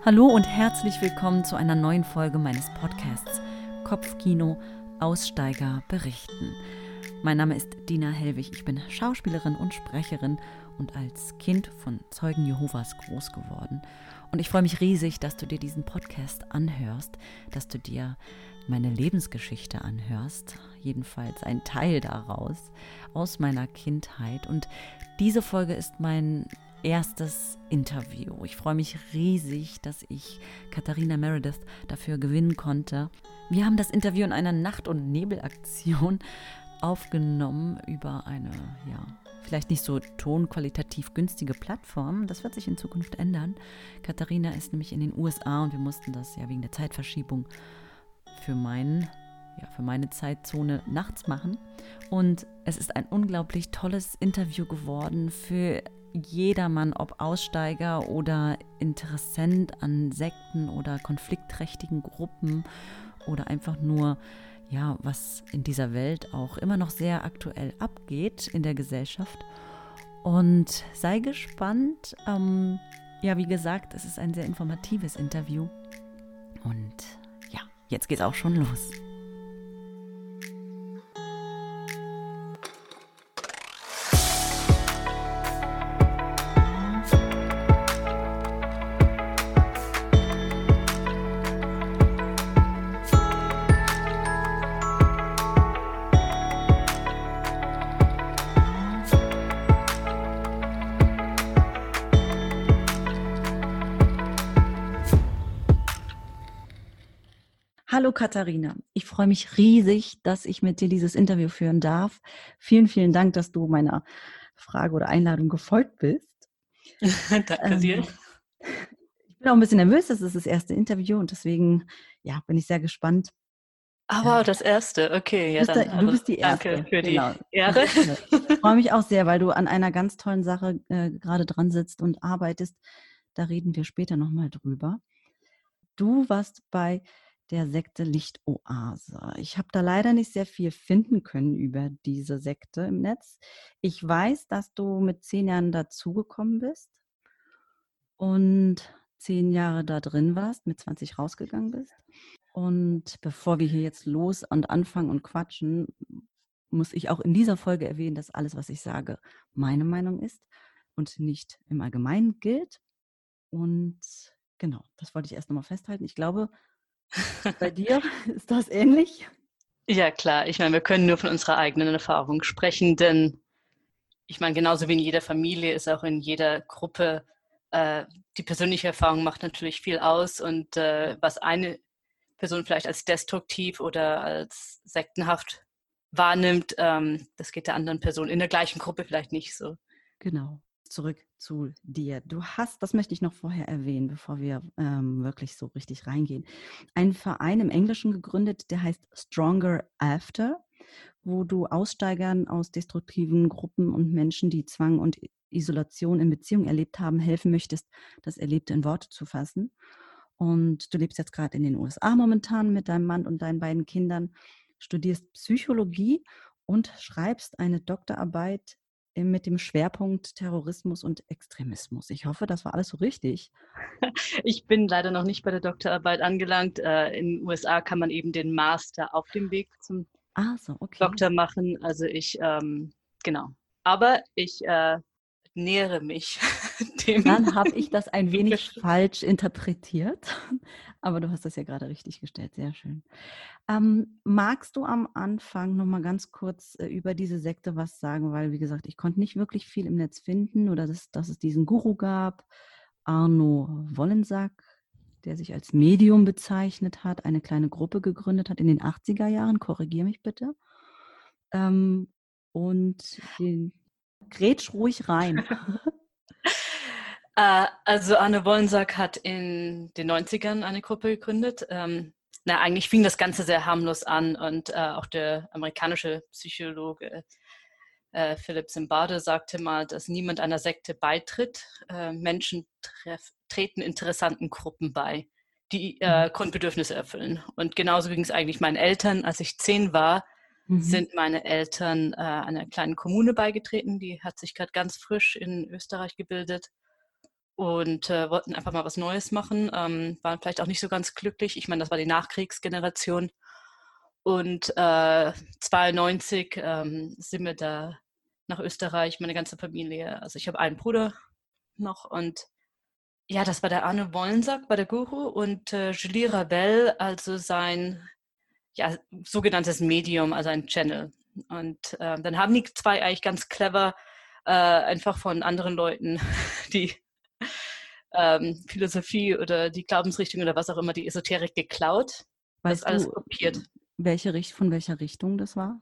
Hallo und herzlich willkommen zu einer neuen Folge meines Podcasts Kopfkino Aussteiger berichten. Mein Name ist Dina Hellwig, ich bin Schauspielerin und Sprecherin und als Kind von Zeugen Jehovas groß geworden. Und ich freue mich riesig, dass du dir diesen Podcast anhörst, dass du dir meine Lebensgeschichte anhörst, jedenfalls ein Teil daraus, aus meiner Kindheit. Und diese Folge ist mein erstes Interview. Ich freue mich riesig, dass ich Katharina Meredith dafür gewinnen konnte. Wir haben das Interview in einer Nacht- und Nebelaktion aufgenommen über eine, vielleicht nicht so tonqualitativ günstige Plattform. Das wird sich in Zukunft ändern. Katharina ist nämlich in den USA und wir mussten das ja wegen der Zeitverschiebung für meine Zeitzone nachts machen. Und es ist ein unglaublich tolles Interview geworden für jedermann, ob Aussteiger oder Interessent an Sekten oder konfliktträchtigen Gruppen oder einfach nur, was in dieser Welt auch immer noch sehr aktuell abgeht in der Gesellschaft. Und sei gespannt. Wie gesagt, es ist ein sehr informatives Interview. Und jetzt geht's auch schon los. Hallo Katharina, ich freue mich riesig, dass ich mit dir dieses Interview führen darf. Vielen, vielen Dank, dass du meiner Frage oder Einladung gefolgt bist. Danke dir. Ich bin auch ein bisschen nervös, das ist das erste Interview und deswegen bin ich sehr gespannt. Aber das erste, okay. Ja, Du bist die Erste. Danke für die Genau. Ehre. Ich freue mich auch sehr, weil du an einer ganz tollen Sache gerade dran sitzt und arbeitest. Da reden wir später nochmal drüber. Du warst bei der Sekte Lichtoase. Ich habe da leider nicht sehr viel finden können über diese Sekte im Netz. Ich weiß, dass du mit 10 Jahren dazugekommen bist und 10 Jahre da drin warst, mit 20 rausgegangen bist. Und bevor wir hier jetzt los und anfangen und quatschen, muss ich auch in dieser Folge erwähnen, dass alles, was ich sage, meine Meinung ist und nicht im Allgemeinen gilt. Und genau, das wollte ich erst nochmal festhalten. Ich glaube, bei dir ist das ähnlich? Ja, klar. Ich meine, wir können nur von unserer eigenen Erfahrung sprechen, denn ich meine, genauso wie in jeder Familie ist auch in jeder Gruppe die persönliche Erfahrung macht natürlich viel aus und was eine Person vielleicht als destruktiv oder als sektenhaft wahrnimmt, das geht der anderen Person in der gleichen Gruppe vielleicht nicht so. Genau. Zurück zu dir. Du hast, das möchte ich noch vorher erwähnen, bevor wir wirklich so richtig reingehen, einen Verein im Englischen gegründet, der heißt Stronger After, wo du Aussteigern aus destruktiven Gruppen und Menschen, die Zwang und Isolation in Beziehung erlebt haben, helfen möchtest, das Erlebte in Worte zu fassen. Und du lebst jetzt gerade in den USA momentan mit deinem Mann und deinen beiden Kindern, studierst Psychologie und schreibst eine Doktorarbeit mit dem Schwerpunkt Terrorismus und Extremismus. Ich hoffe, das war alles so richtig. Ich bin leider noch nicht bei der Doktorarbeit angelangt. In den USA kann man eben den Master auf dem Weg zum Doktor machen. Also genau. Aber ich nähere mich dem. Dann habe ich das ein wenig falsch interpretiert, aber du hast das ja gerade richtig gestellt. Sehr schön. Magst du am Anfang noch mal ganz kurz über diese Sekte was sagen? Weil, wie gesagt, ich konnte nicht wirklich viel im Netz finden oder dass es diesen Guru gab, Arno Wollensack, der sich als Medium bezeichnet hat, eine kleine Gruppe gegründet hat in den 80er Jahren. Korrigiere mich bitte. Und grätsch ruhig rein. Also Arne Wollensack hat in den 90ern eine Gruppe gegründet. Eigentlich fing das Ganze sehr harmlos an und auch der amerikanische Psychologe Philipp Zimbardo sagte mal, dass niemand einer Sekte beitritt. Menschen treten interessanten Gruppen bei, die Grundbedürfnisse erfüllen. Und genauso ging es eigentlich meinen Eltern. Als ich 10 war, sind meine Eltern einer kleinen Kommune beigetreten. Die hat sich gerade ganz frisch in Österreich gebildet. und wollten einfach mal was Neues machen, waren vielleicht auch nicht so ganz glücklich. Ich meine, das war die Nachkriegsgeneration. Und 92 sind wir da nach Österreich, meine ganze Familie. Also ich habe einen Bruder noch und ja, das war der Arne Wollensack bei der Guru und Julie Rabel, also sein ja, sogenanntes Medium, also ein Channel. Und dann haben die zwei eigentlich ganz clever einfach von anderen Leuten die Philosophie oder die Glaubensrichtung oder was auch immer, die Esoterik geklaut. Das Weißt alles du, kopiert. von welcher Richtung das war?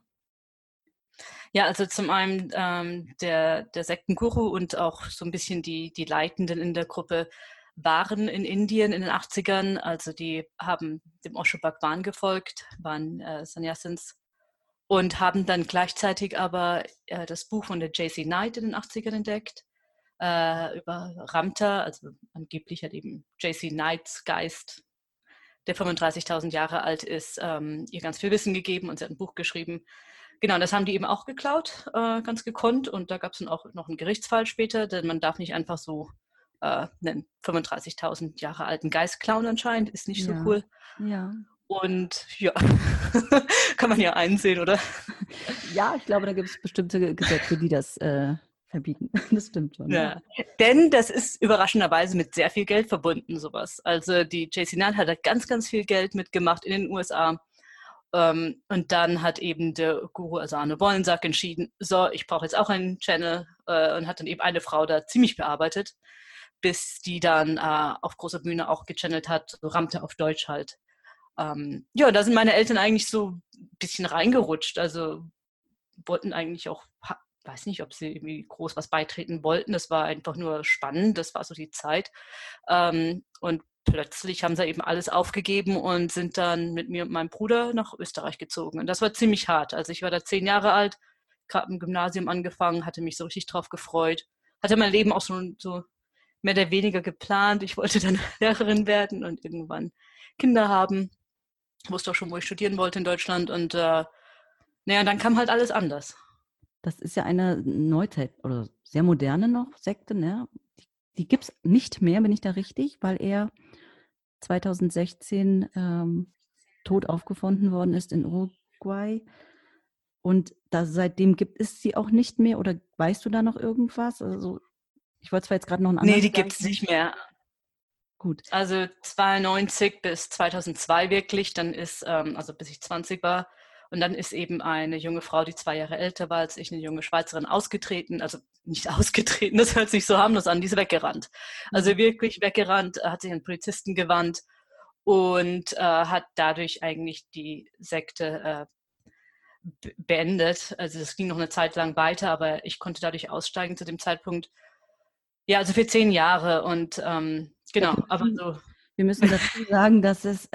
Ja, also zum einen der Sektenguru und auch so ein bisschen die Leitenden in der Gruppe waren in Indien in den 80ern. Also die haben dem Osho Bhagwan gefolgt, waren Sannyasins und haben dann gleichzeitig aber das Buch von der J.C. Knight in den 80ern entdeckt, über Ramtha, also angeblich hat eben J.C. Knights Geist, der 35.000 Jahre alt ist, ihr ganz viel Wissen gegeben und sie hat ein Buch geschrieben. Genau, das haben die eben auch geklaut, ganz gekonnt. Und da gab es dann auch noch einen Gerichtsfall später, denn man darf nicht einfach so einen 35.000 Jahre alten Geist klauen anscheinend, ist nicht so Ja, cool. ja. Und ja, kann man ja einsehen, oder? Ja, ich glaube, da gibt es bestimmte Gesetze, die das verbieten. Das stimmt schon, ja. Ja. Denn das ist überraschenderweise mit sehr viel Geld verbunden, sowas. Also die JC Knight hat da ganz, ganz viel Geld mitgemacht in den USA. Und dann hat eben der Guru, also Arne Wollensack, entschieden, so, ich brauche jetzt auch einen Channel und hat dann eben eine Frau da ziemlich bearbeitet, bis die dann auf großer Bühne auch gechannelt hat, so Ramte auf Deutsch halt. Ja, da sind meine Eltern eigentlich so ein bisschen reingerutscht, also wollten eigentlich auch, weiß nicht, ob sie irgendwie groß was beitreten wollten, das war einfach nur spannend, das war so die Zeit. Und plötzlich haben sie eben alles aufgegeben und sind dann mit mir und meinem Bruder nach Österreich gezogen. Und das war ziemlich hart. Also ich war da 10 Jahre alt, gerade im Gymnasium angefangen, hatte mich so richtig drauf gefreut. Hatte mein Leben auch so mehr oder weniger geplant. Ich wollte dann Lehrerin werden und irgendwann Kinder haben. Wusste auch schon, wo ich studieren wollte in Deutschland. Und naja, dann kam halt alles anders. Das ist ja eine Neuzeit oder sehr moderne noch Sekte, ne? Die gibt es nicht mehr, bin ich da richtig, weil er 2016 tot aufgefunden worden ist in Uruguay. Und seitdem gibt es sie auch nicht mehr. Oder weißt du da noch irgendwas? Also, ich wollte zwar jetzt gerade noch einen Nee, anderen die gibt es Gedanken. nicht mehr. Gut. Also 92 bis 2002 wirklich, dann ist, also bis ich 20 war, und dann ist eben eine junge Frau, die 2 Jahre älter war als ich, eine junge Schweizerin, ausgetreten, also nicht ausgetreten, das hört sich so harmlos an, die ist weggerannt. Also Mhm. wirklich weggerannt, hat sich an Polizisten gewandt und hat dadurch eigentlich die Sekte beendet. Also es ging noch eine Zeit lang weiter, aber ich konnte dadurch aussteigen zu dem Zeitpunkt. Ja, also für 10 Jahre und Ich glaube, genau, aber so. wir müssen dazu sagen,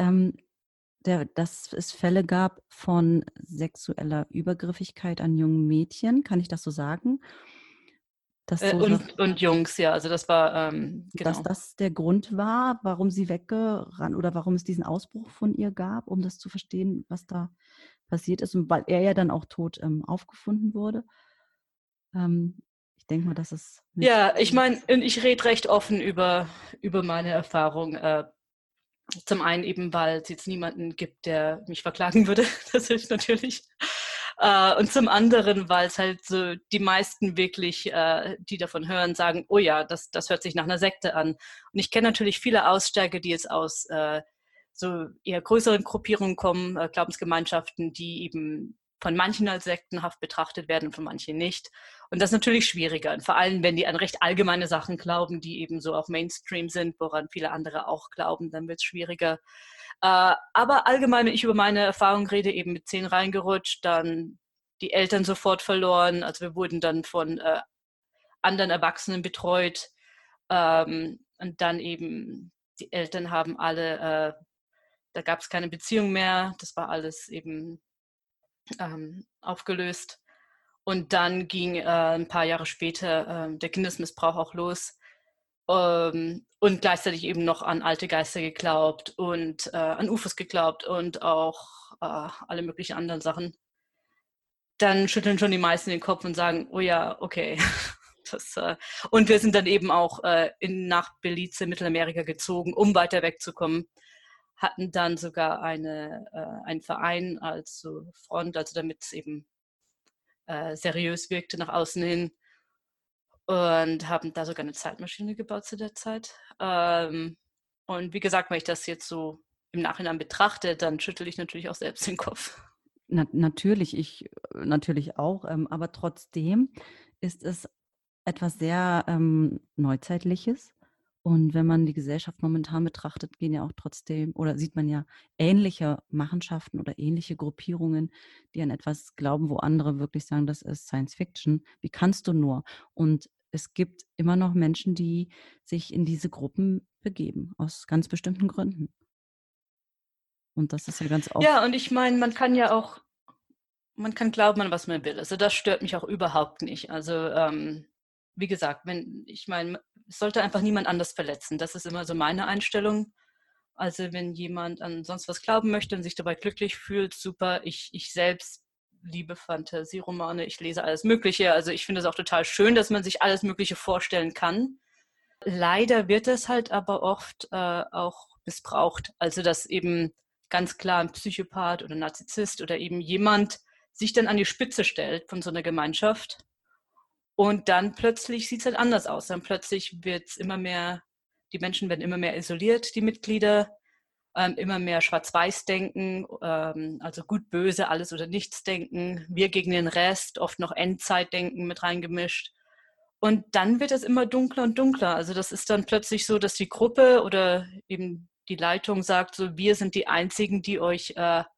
dass es Fälle gab von sexueller Übergriffigkeit an jungen Mädchen. Kann ich das so sagen? Dass so Und Jungs, ja, also das war, dass genau. das der Grund war, warum sie weggerannt oder warum es diesen Ausbruch von ihr gab, um das zu verstehen, was da passiert ist und weil er ja dann auch tot aufgefunden wurde. Ich denke mal, dass es mit. Ja, ich meine, ich rede recht offen über meine Erfahrung. Zum einen eben, weil es jetzt niemanden gibt, der mich verklagen würde. Das hilft natürlich. Und zum anderen, weil es halt so die meisten wirklich, die davon hören, sagen, oh ja, das hört sich nach einer Sekte an. Und ich kenne natürlich viele Aussteiger, die jetzt aus so eher größeren Gruppierungen kommen, Glaubensgemeinschaften, die eben von manchen als sektenhaft betrachtet werden und von manchen nicht. Und das ist natürlich schwieriger. Und vor allem, wenn die an recht allgemeine Sachen glauben, die eben so auch Mainstream sind, woran viele andere auch glauben, dann wird es schwieriger. Aber allgemein, wenn ich über meine Erfahrung rede, eben mit 10 reingerutscht, dann die Eltern sofort verloren. Also wir wurden dann von anderen Erwachsenen betreut. Und dann eben, die Eltern haben alle, da gab es keine Beziehung mehr. Das war alles eben aufgelöst. Und dann ging ein paar Jahre später der Kindesmissbrauch auch los. Und gleichzeitig eben noch an alte Geister geglaubt und an UFOs geglaubt und auch alle möglichen anderen Sachen. Dann schütteln schon die meisten den Kopf und sagen, oh ja, okay. Und wir sind dann eben auch nach Belize, Mittelamerika gezogen, um weiter wegzukommen. Hatten dann sogar einen Verein als so Front, also damit es eben seriös wirkte nach außen hin. Und haben da sogar eine Zeitmaschine gebaut zu der Zeit. Und wie gesagt, wenn ich das jetzt so im Nachhinein betrachte, dann schüttel ich natürlich auch selbst den Kopf. Ich natürlich auch, aber trotzdem ist es etwas sehr Neuzeitliches. Und wenn man die Gesellschaft momentan betrachtet, gehen ja auch trotzdem oder sieht man ja ähnliche Machenschaften oder ähnliche Gruppierungen, die an etwas glauben, wo andere wirklich sagen, das ist Science Fiction. Wie kannst du nur? Und es gibt immer noch Menschen, die sich in diese Gruppen begeben, aus ganz bestimmten Gründen. Und das ist ja ganz oft. Ja, und ich meine, man kann glauben an was man will. Also das stört mich auch überhaupt nicht. Also wie gesagt, es sollte einfach niemand anders verletzen. Das ist immer so meine Einstellung. Also wenn jemand an sonst was glauben möchte und sich dabei glücklich fühlt, super. Ich selbst liebe Fantasieromane, ich lese alles Mögliche. Also ich finde es auch total schön, dass man sich alles Mögliche vorstellen kann. Leider wird es halt aber oft auch missbraucht. Also dass eben ganz klar ein Psychopath oder Narzisst oder eben jemand sich dann an die Spitze stellt von so einer Gemeinschaft und dann plötzlich sieht es halt anders aus. Dann plötzlich wird es immer mehr, die Menschen werden immer mehr isoliert, die Mitglieder, immer mehr Schwarz-Weiß denken, also gut, böse, alles oder nichts denken, wir gegen den Rest, oft noch Endzeitdenken mit reingemischt. Und dann wird es immer dunkler und dunkler. Also das ist dann plötzlich so, dass die Gruppe oder eben die Leitung sagt, so wir sind die Einzigen, die euch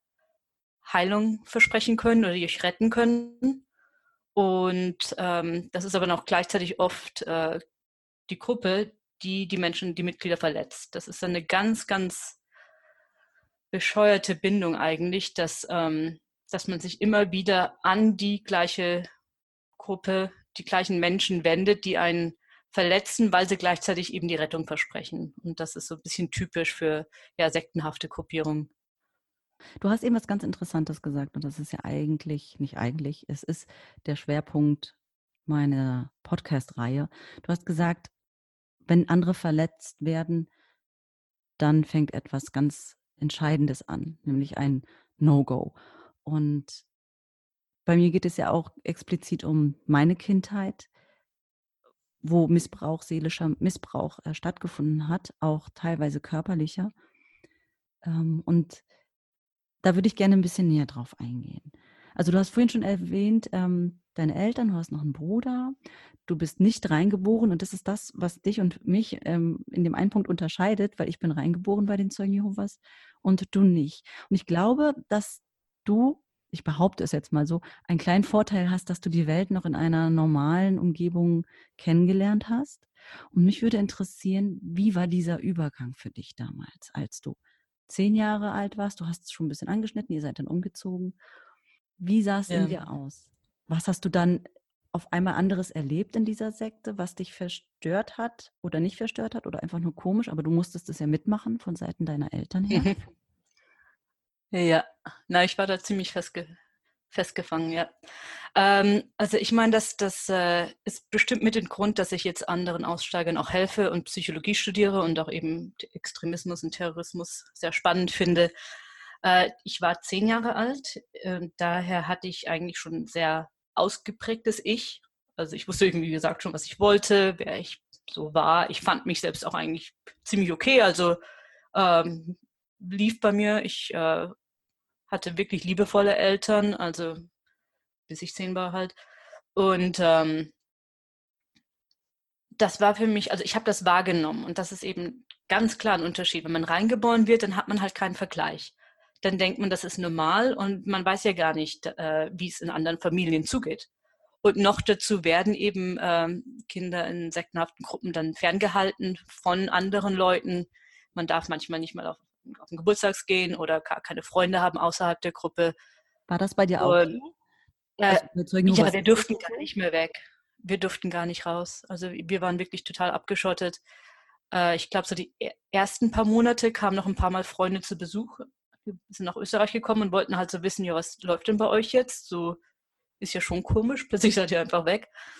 Heilung versprechen können oder die euch retten können. Und das ist aber noch gleichzeitig oft die Gruppe, die Menschen, die Mitglieder verletzt. Das ist dann eine ganz, ganz bescheuerte Bindung eigentlich, dass man sich immer wieder an die gleiche Gruppe, die gleichen Menschen wendet, die einen verletzen, weil sie gleichzeitig eben die Rettung versprechen. Und das ist so ein bisschen typisch für sektenhafte Gruppierungen. Du hast eben was ganz Interessantes gesagt und das ist ja nicht eigentlich, es ist der Schwerpunkt meiner Podcast-Reihe. Du hast gesagt, wenn andere verletzt werden, dann fängt etwas ganz Entscheidendes an, nämlich ein No-Go. Und bei mir geht es ja auch explizit um meine Kindheit, wo seelischer Missbrauch stattgefunden hat, auch teilweise körperlicher. Und da würde ich gerne ein bisschen näher drauf eingehen. Also du hast vorhin schon erwähnt, deine Eltern, du hast noch einen Bruder, du bist nicht reingeboren und das ist das, was dich und mich in dem einen Punkt unterscheidet, weil ich bin reingeboren bei den Zeugen Jehovas und du nicht. Und ich glaube, dass du, ich behaupte es jetzt mal so, einen kleinen Vorteil hast, dass du die Welt noch in einer normalen Umgebung kennengelernt hast. Und mich würde interessieren, wie war dieser Übergang für dich damals, als du 10 Jahre alt warst, du hast es schon ein bisschen angeschnitten, ihr seid dann umgezogen. Wie sah es in dir aus? Was hast du dann auf einmal anderes erlebt in dieser Sekte, was dich verstört hat oder nicht verstört hat oder einfach nur komisch, aber du musstest es ja mitmachen von Seiten deiner Eltern her? Ja, ich war da ziemlich festgefangen, ja. Also ich meine, das ist bestimmt mit dem Grund, dass ich jetzt anderen Aussteigern auch helfe und Psychologie studiere und auch eben Extremismus und Terrorismus sehr spannend finde. Ich war 10 Jahre alt, daher hatte ich eigentlich schon ein sehr ausgeprägtes Ich. Also ich wusste irgendwie, wie gesagt, schon, was ich wollte, wer ich so war. Ich fand mich selbst auch eigentlich ziemlich okay, also lief bei mir. Ich hatte wirklich liebevolle Eltern, also bis ich 10 war halt. Und das war für mich, also ich habe das wahrgenommen und das ist eben ganz klar ein Unterschied. Wenn man reingeboren wird, dann hat man halt keinen Vergleich. Dann denkt man, das ist normal und man weiß ja gar nicht, wie es in anderen Familien zugeht. Und noch dazu werden eben Kinder in sektenhaften Gruppen dann ferngehalten von anderen Leuten. Man darf manchmal nicht mal auf den Geburtstag gehen oder gar keine Freunde haben außerhalb der Gruppe. War das bei dir auch so? Also bei Zeugen Jehovas Wir durften gar nicht mehr weg. Wir durften gar nicht raus. Also wir waren wirklich total abgeschottet. Ich glaube, so die ersten paar Monate kamen noch ein paar Mal Freunde zu Besuch. Wir sind nach Österreich gekommen und wollten halt so wissen, ja, was läuft denn bei euch jetzt? So ist ja schon komisch, plötzlich seid ihr einfach weg.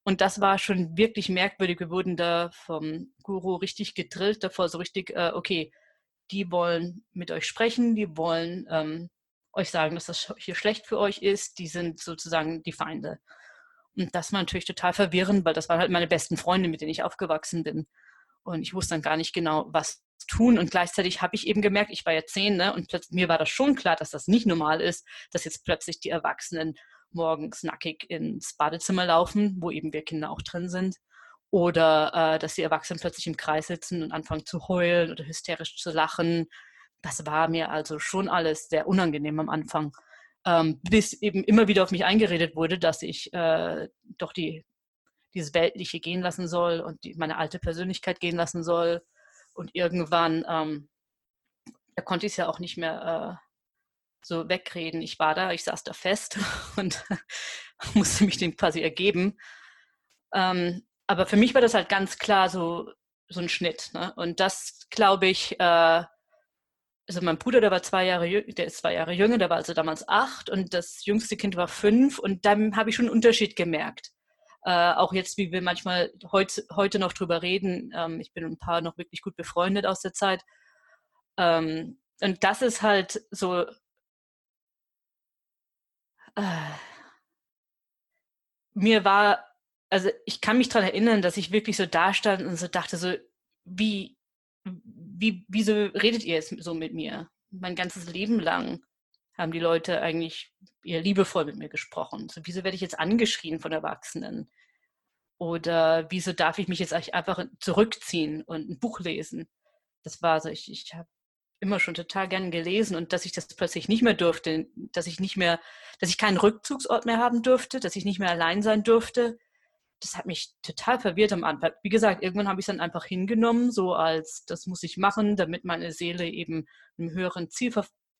Und das war schon wirklich merkwürdig. Wir wurden da vom Guru richtig gedrillt davor, so richtig, okay, die wollen mit euch sprechen, die wollen euch sagen, dass das hier schlecht für euch ist, die sind sozusagen die Feinde. Und das war natürlich total verwirrend, weil das waren halt meine besten Freunde, mit denen ich aufgewachsen bin. Und ich wusste dann gar nicht genau, was tun. Und gleichzeitig habe ich eben gemerkt, ich war ja 10, ne? Und plötzlich, mir war das schon klar, dass das nicht normal ist, dass jetzt plötzlich die Erwachsenen morgens nackig ins Badezimmer laufen, wo eben wir Kinder auch drin sind. Oder dass die Erwachsenen plötzlich im Kreis sitzen und anfangen zu heulen oder hysterisch zu lachen. Das war mir also schon alles sehr unangenehm am Anfang. Bis eben immer wieder auf mich eingeredet wurde, dass ich doch dieses Weltliche gehen lassen soll und meine alte Persönlichkeit gehen lassen soll. Und irgendwann, da konnte ich es ja auch nicht mehr so wegreden. Ich war da, ich saß da fest und musste mich dem quasi ergeben. Aber für mich war das halt ganz klar so ein Schnitt. Ne? Und das, glaube ich, also mein Bruder, der ist 2 Jahre jünger, der war also damals 8 und das jüngste Kind war 5 und dann habe ich schon einen Unterschied gemerkt. Auch jetzt, wie wir manchmal heute noch drüber reden, ich bin ein paar noch wirklich gut befreundet aus der Zeit. Und das ist halt so, also ich kann mich daran erinnern, dass ich wirklich so da stand und so dachte so, wieso redet ihr jetzt so mit mir? Mein ganzes Leben lang haben die Leute eigentlich eher liebevoll mit mir gesprochen. So, wieso werde ich jetzt angeschrien von Erwachsenen? Oder wieso darf ich mich jetzt einfach zurückziehen und ein Buch lesen? Das war so, ich habe immer schon total gern gelesen und dass ich das plötzlich nicht mehr durfte, dass ich keinen Rückzugsort mehr haben durfte, dass ich nicht mehr allein sein durfte, das hat mich total verwirrt am Anfang. Wie gesagt, irgendwann habe ich es dann einfach hingenommen, so als, das muss ich machen, damit meine Seele eben einem höheren Ziel,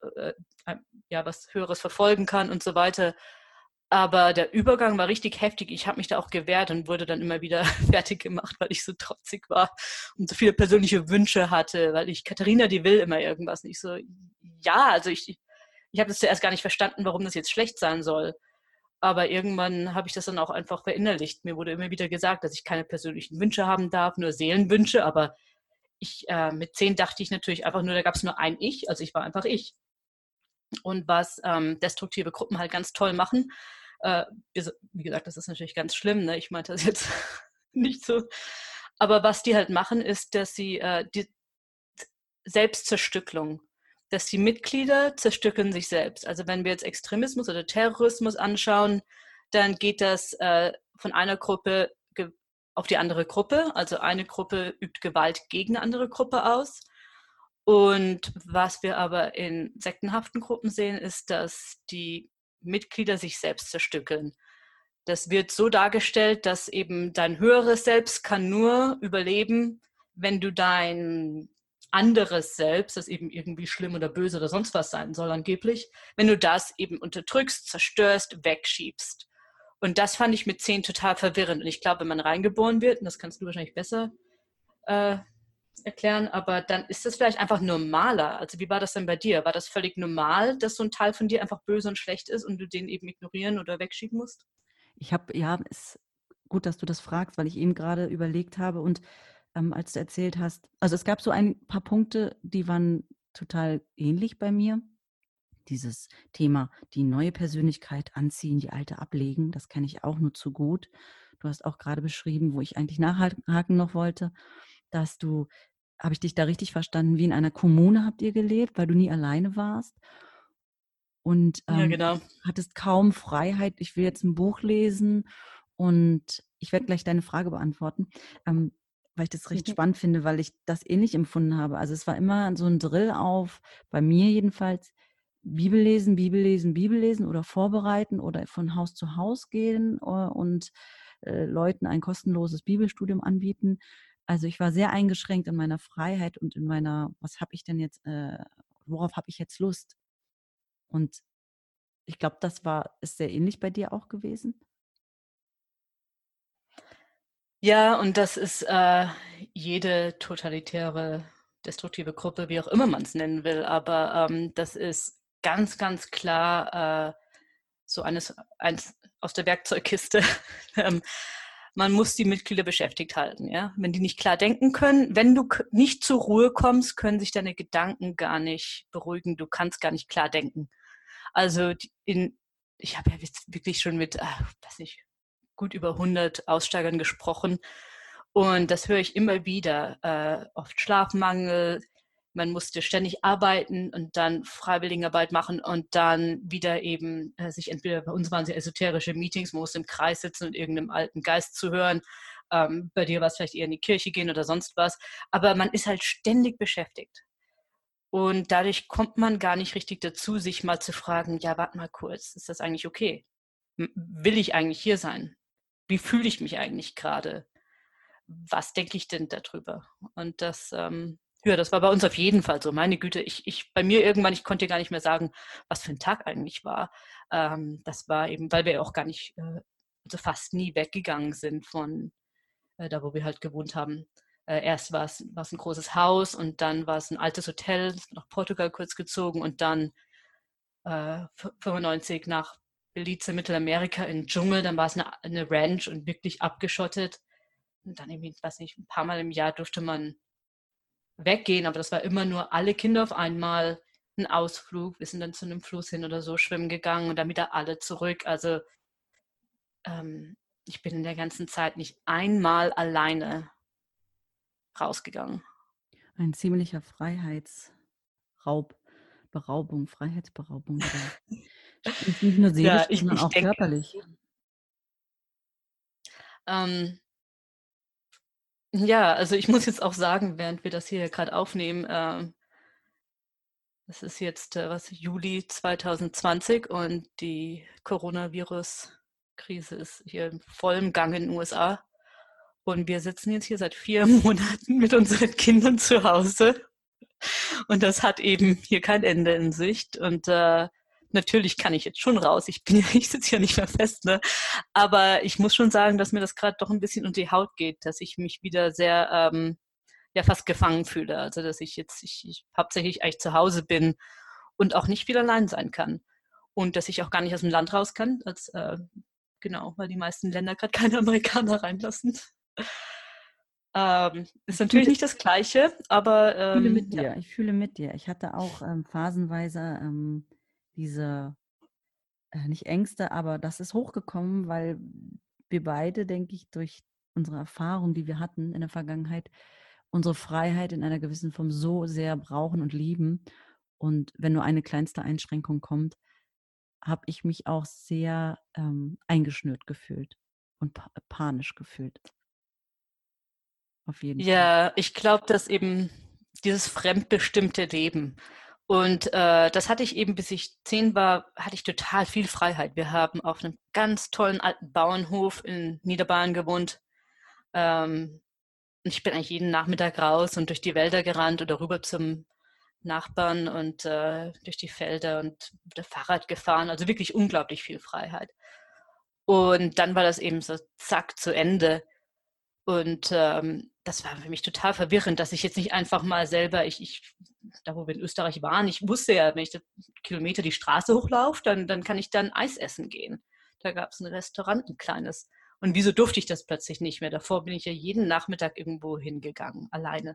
was Höheres verfolgen kann und so weiter. Aber der Übergang war richtig heftig. Ich habe mich da auch gewehrt und wurde dann immer wieder fertig gemacht, weil ich so trotzig war und so viele persönliche Wünsche hatte, weil Katharina, die will immer irgendwas. Und ich so, ja, also ich habe das zuerst gar nicht verstanden, warum das jetzt schlecht sein soll. Aber irgendwann habe ich das dann auch einfach verinnerlicht. Mir wurde immer wieder gesagt, dass ich keine persönlichen Wünsche haben darf, nur Seelenwünsche. Aber mit 10 dachte ich natürlich einfach nur, da gab es nur ein Ich, also ich war einfach ich. Und was destruktive Gruppen halt ganz toll machen, wie gesagt, das ist natürlich ganz schlimm, ne? Ich meinte das jetzt nicht so. Aber was die halt machen, ist, dass sie die Selbstzerstückelung, dass die Mitglieder zerstückeln sich selbst. Also wenn wir jetzt Extremismus oder Terrorismus anschauen, dann geht das von einer Gruppe auf die andere Gruppe. Also eine Gruppe übt Gewalt gegen eine andere Gruppe aus. Und was wir aber in sektenhaften Gruppen sehen, ist, dass die Mitglieder sich selbst zerstückeln. Das wird so dargestellt, dass eben dein höheres Selbst kann nur überleben, wenn du dein anderes Selbst, das eben irgendwie schlimm oder böse oder sonst was sein soll angeblich, wenn du das eben unterdrückst, zerstörst, wegschiebst. Und das fand ich mit 10 total verwirrend. Und ich glaube, wenn man reingeboren wird, und das kannst du wahrscheinlich besser erklären, aber dann ist das vielleicht einfach normaler. Also wie war das denn bei dir? War das völlig normal, dass so ein Teil von dir einfach böse und schlecht ist und du den eben ignorieren oder wegschieben musst? Ist gut, dass du das fragst, weil ich eben gerade überlegt habe und als du erzählt hast, also es gab so ein paar Punkte, die waren total ähnlich bei mir. Dieses Thema, die neue Persönlichkeit anziehen, die alte ablegen, das kenne ich auch nur zu gut. Du hast auch gerade beschrieben, wo ich eigentlich nachhaken noch wollte, habe ich dich da richtig verstanden, wie in einer Kommune habt ihr gelebt, weil du nie alleine warst und Ja, genau. hattest kaum Freiheit. Ich will jetzt ein Buch lesen und ich werde gleich deine Frage beantworten, weil ich das recht spannend finde, weil ich das ähnlich empfunden habe. Also es war immer so ein Drill bei mir jedenfalls, Bibel lesen, Bibel lesen, Bibel lesen oder vorbereiten oder von Haus zu Haus gehen und Leuten ein kostenloses Bibelstudium anbieten. Also ich war sehr eingeschränkt in meiner Freiheit und in meiner, worauf habe ich jetzt Lust? Und ich glaube, ist sehr ähnlich bei dir auch gewesen. Ja, und das ist jede totalitäre, destruktive Gruppe, wie auch immer man es nennen will. Aber das ist ganz, ganz klar so eins aus der Werkzeugkiste. man muss die Mitglieder beschäftigt halten. Ja? Wenn die nicht klar denken können, wenn du nicht zur Ruhe kommst, können sich deine Gedanken gar nicht beruhigen. Du kannst gar nicht klar denken. Also ich habe ja jetzt wirklich schon mit, weiß nicht, gut über 100 Aussteigern gesprochen. Und das höre ich immer wieder. Oft Schlafmangel, man musste ständig arbeiten und dann Freiwilligenarbeit machen und dann wieder eben sich entweder, bei uns waren es esoterische Meetings, man musste im Kreis sitzen und irgendeinem alten Geist zuhören. Bei dir war es vielleicht eher in die Kirche gehen oder sonst was. Aber man ist halt ständig beschäftigt. Und dadurch kommt man gar nicht richtig dazu, sich mal zu fragen, ja, warte mal kurz, ist das eigentlich okay? Will ich eigentlich hier sein? Wie fühle ich mich eigentlich gerade? Was denke ich denn darüber? Und das, das war bei uns auf jeden Fall so. Meine Güte, bei mir irgendwann, ich konnte gar nicht mehr sagen, was für ein Tag eigentlich war. Das war eben, weil wir auch gar nicht, also fast nie weggegangen sind von da, wo wir halt gewohnt haben. Erst war es ein großes Haus und dann war es ein altes Hotel, nach Portugal kurz gezogen und dann 95 nach Belize, Mittelamerika in den Dschungel. Dann war es eine Ranch und wirklich abgeschottet. Und dann irgendwie, weiß nicht, ein paar Mal im Jahr durfte man weggehen, aber das war immer nur alle Kinder auf einmal, ein Ausflug. Wir sind dann zu einem Fluss hin oder so schwimmen gegangen und dann wieder alle zurück. Also ich bin in der ganzen Zeit nicht einmal alleine rausgegangen. Ein ziemlicher Freiheitsberaubung. Nicht nur seelisch, Ja, sondern auch denke, körperlich. Ja, also ich muss jetzt auch sagen, während wir das hier gerade aufnehmen, das ist jetzt Juli 2020 und die Coronavirus-Krise ist hier in vollem Gang in den USA. Und wir sitzen jetzt hier seit 4 Monaten mit unseren Kindern zu Hause. Und das hat eben hier kein Ende in Sicht. Und natürlich kann ich jetzt schon raus. Ich sitze ja nicht mehr fest, ne? Aber ich muss schon sagen, dass mir das gerade doch ein bisschen unter die Haut geht, dass ich mich wieder sehr fast gefangen fühle. Also dass ich hauptsächlich eigentlich zu Hause bin und auch nicht viel allein sein kann. Und dass ich auch gar nicht aus dem Land raus kann, genau, weil die meisten Länder gerade keine Amerikaner reinlassen. Ist natürlich nicht das Gleiche, aber Ich fühle mit dir. Ich hatte auch phasenweise diese, nicht Ängste, aber das ist hochgekommen, weil wir beide, denke ich, durch unsere Erfahrung, die wir hatten in der Vergangenheit, unsere Freiheit in einer gewissen Form so sehr brauchen und lieben. Und wenn nur eine kleinste Einschränkung kommt, habe ich mich auch sehr eingeschnürt gefühlt und panisch gefühlt. Auf jeden Fall. Ja, ich glaube, dass eben dieses fremdbestimmte Leben und das hatte ich eben, bis ich 10 war, hatte ich total viel Freiheit. Wir haben auf einem ganz tollen alten Bauernhof in Niederbayern gewohnt. Ich bin eigentlich jeden Nachmittag raus und durch die Wälder gerannt oder rüber zum Nachbarn und durch die Felder und mit dem Fahrrad gefahren. Also wirklich unglaublich viel Freiheit. Und dann war das eben so zack zu Ende. Und das war für mich total verwirrend, dass ich jetzt nicht einfach mal selber, da wo wir in Österreich waren, ich wusste ja, wenn ich Kilometer die Straße hochlaufe, dann kann ich dann Eis essen gehen. Da gab es ein Restaurant, ein kleines. Und wieso durfte ich das plötzlich nicht mehr? Davor bin ich ja jeden Nachmittag irgendwo hingegangen, alleine.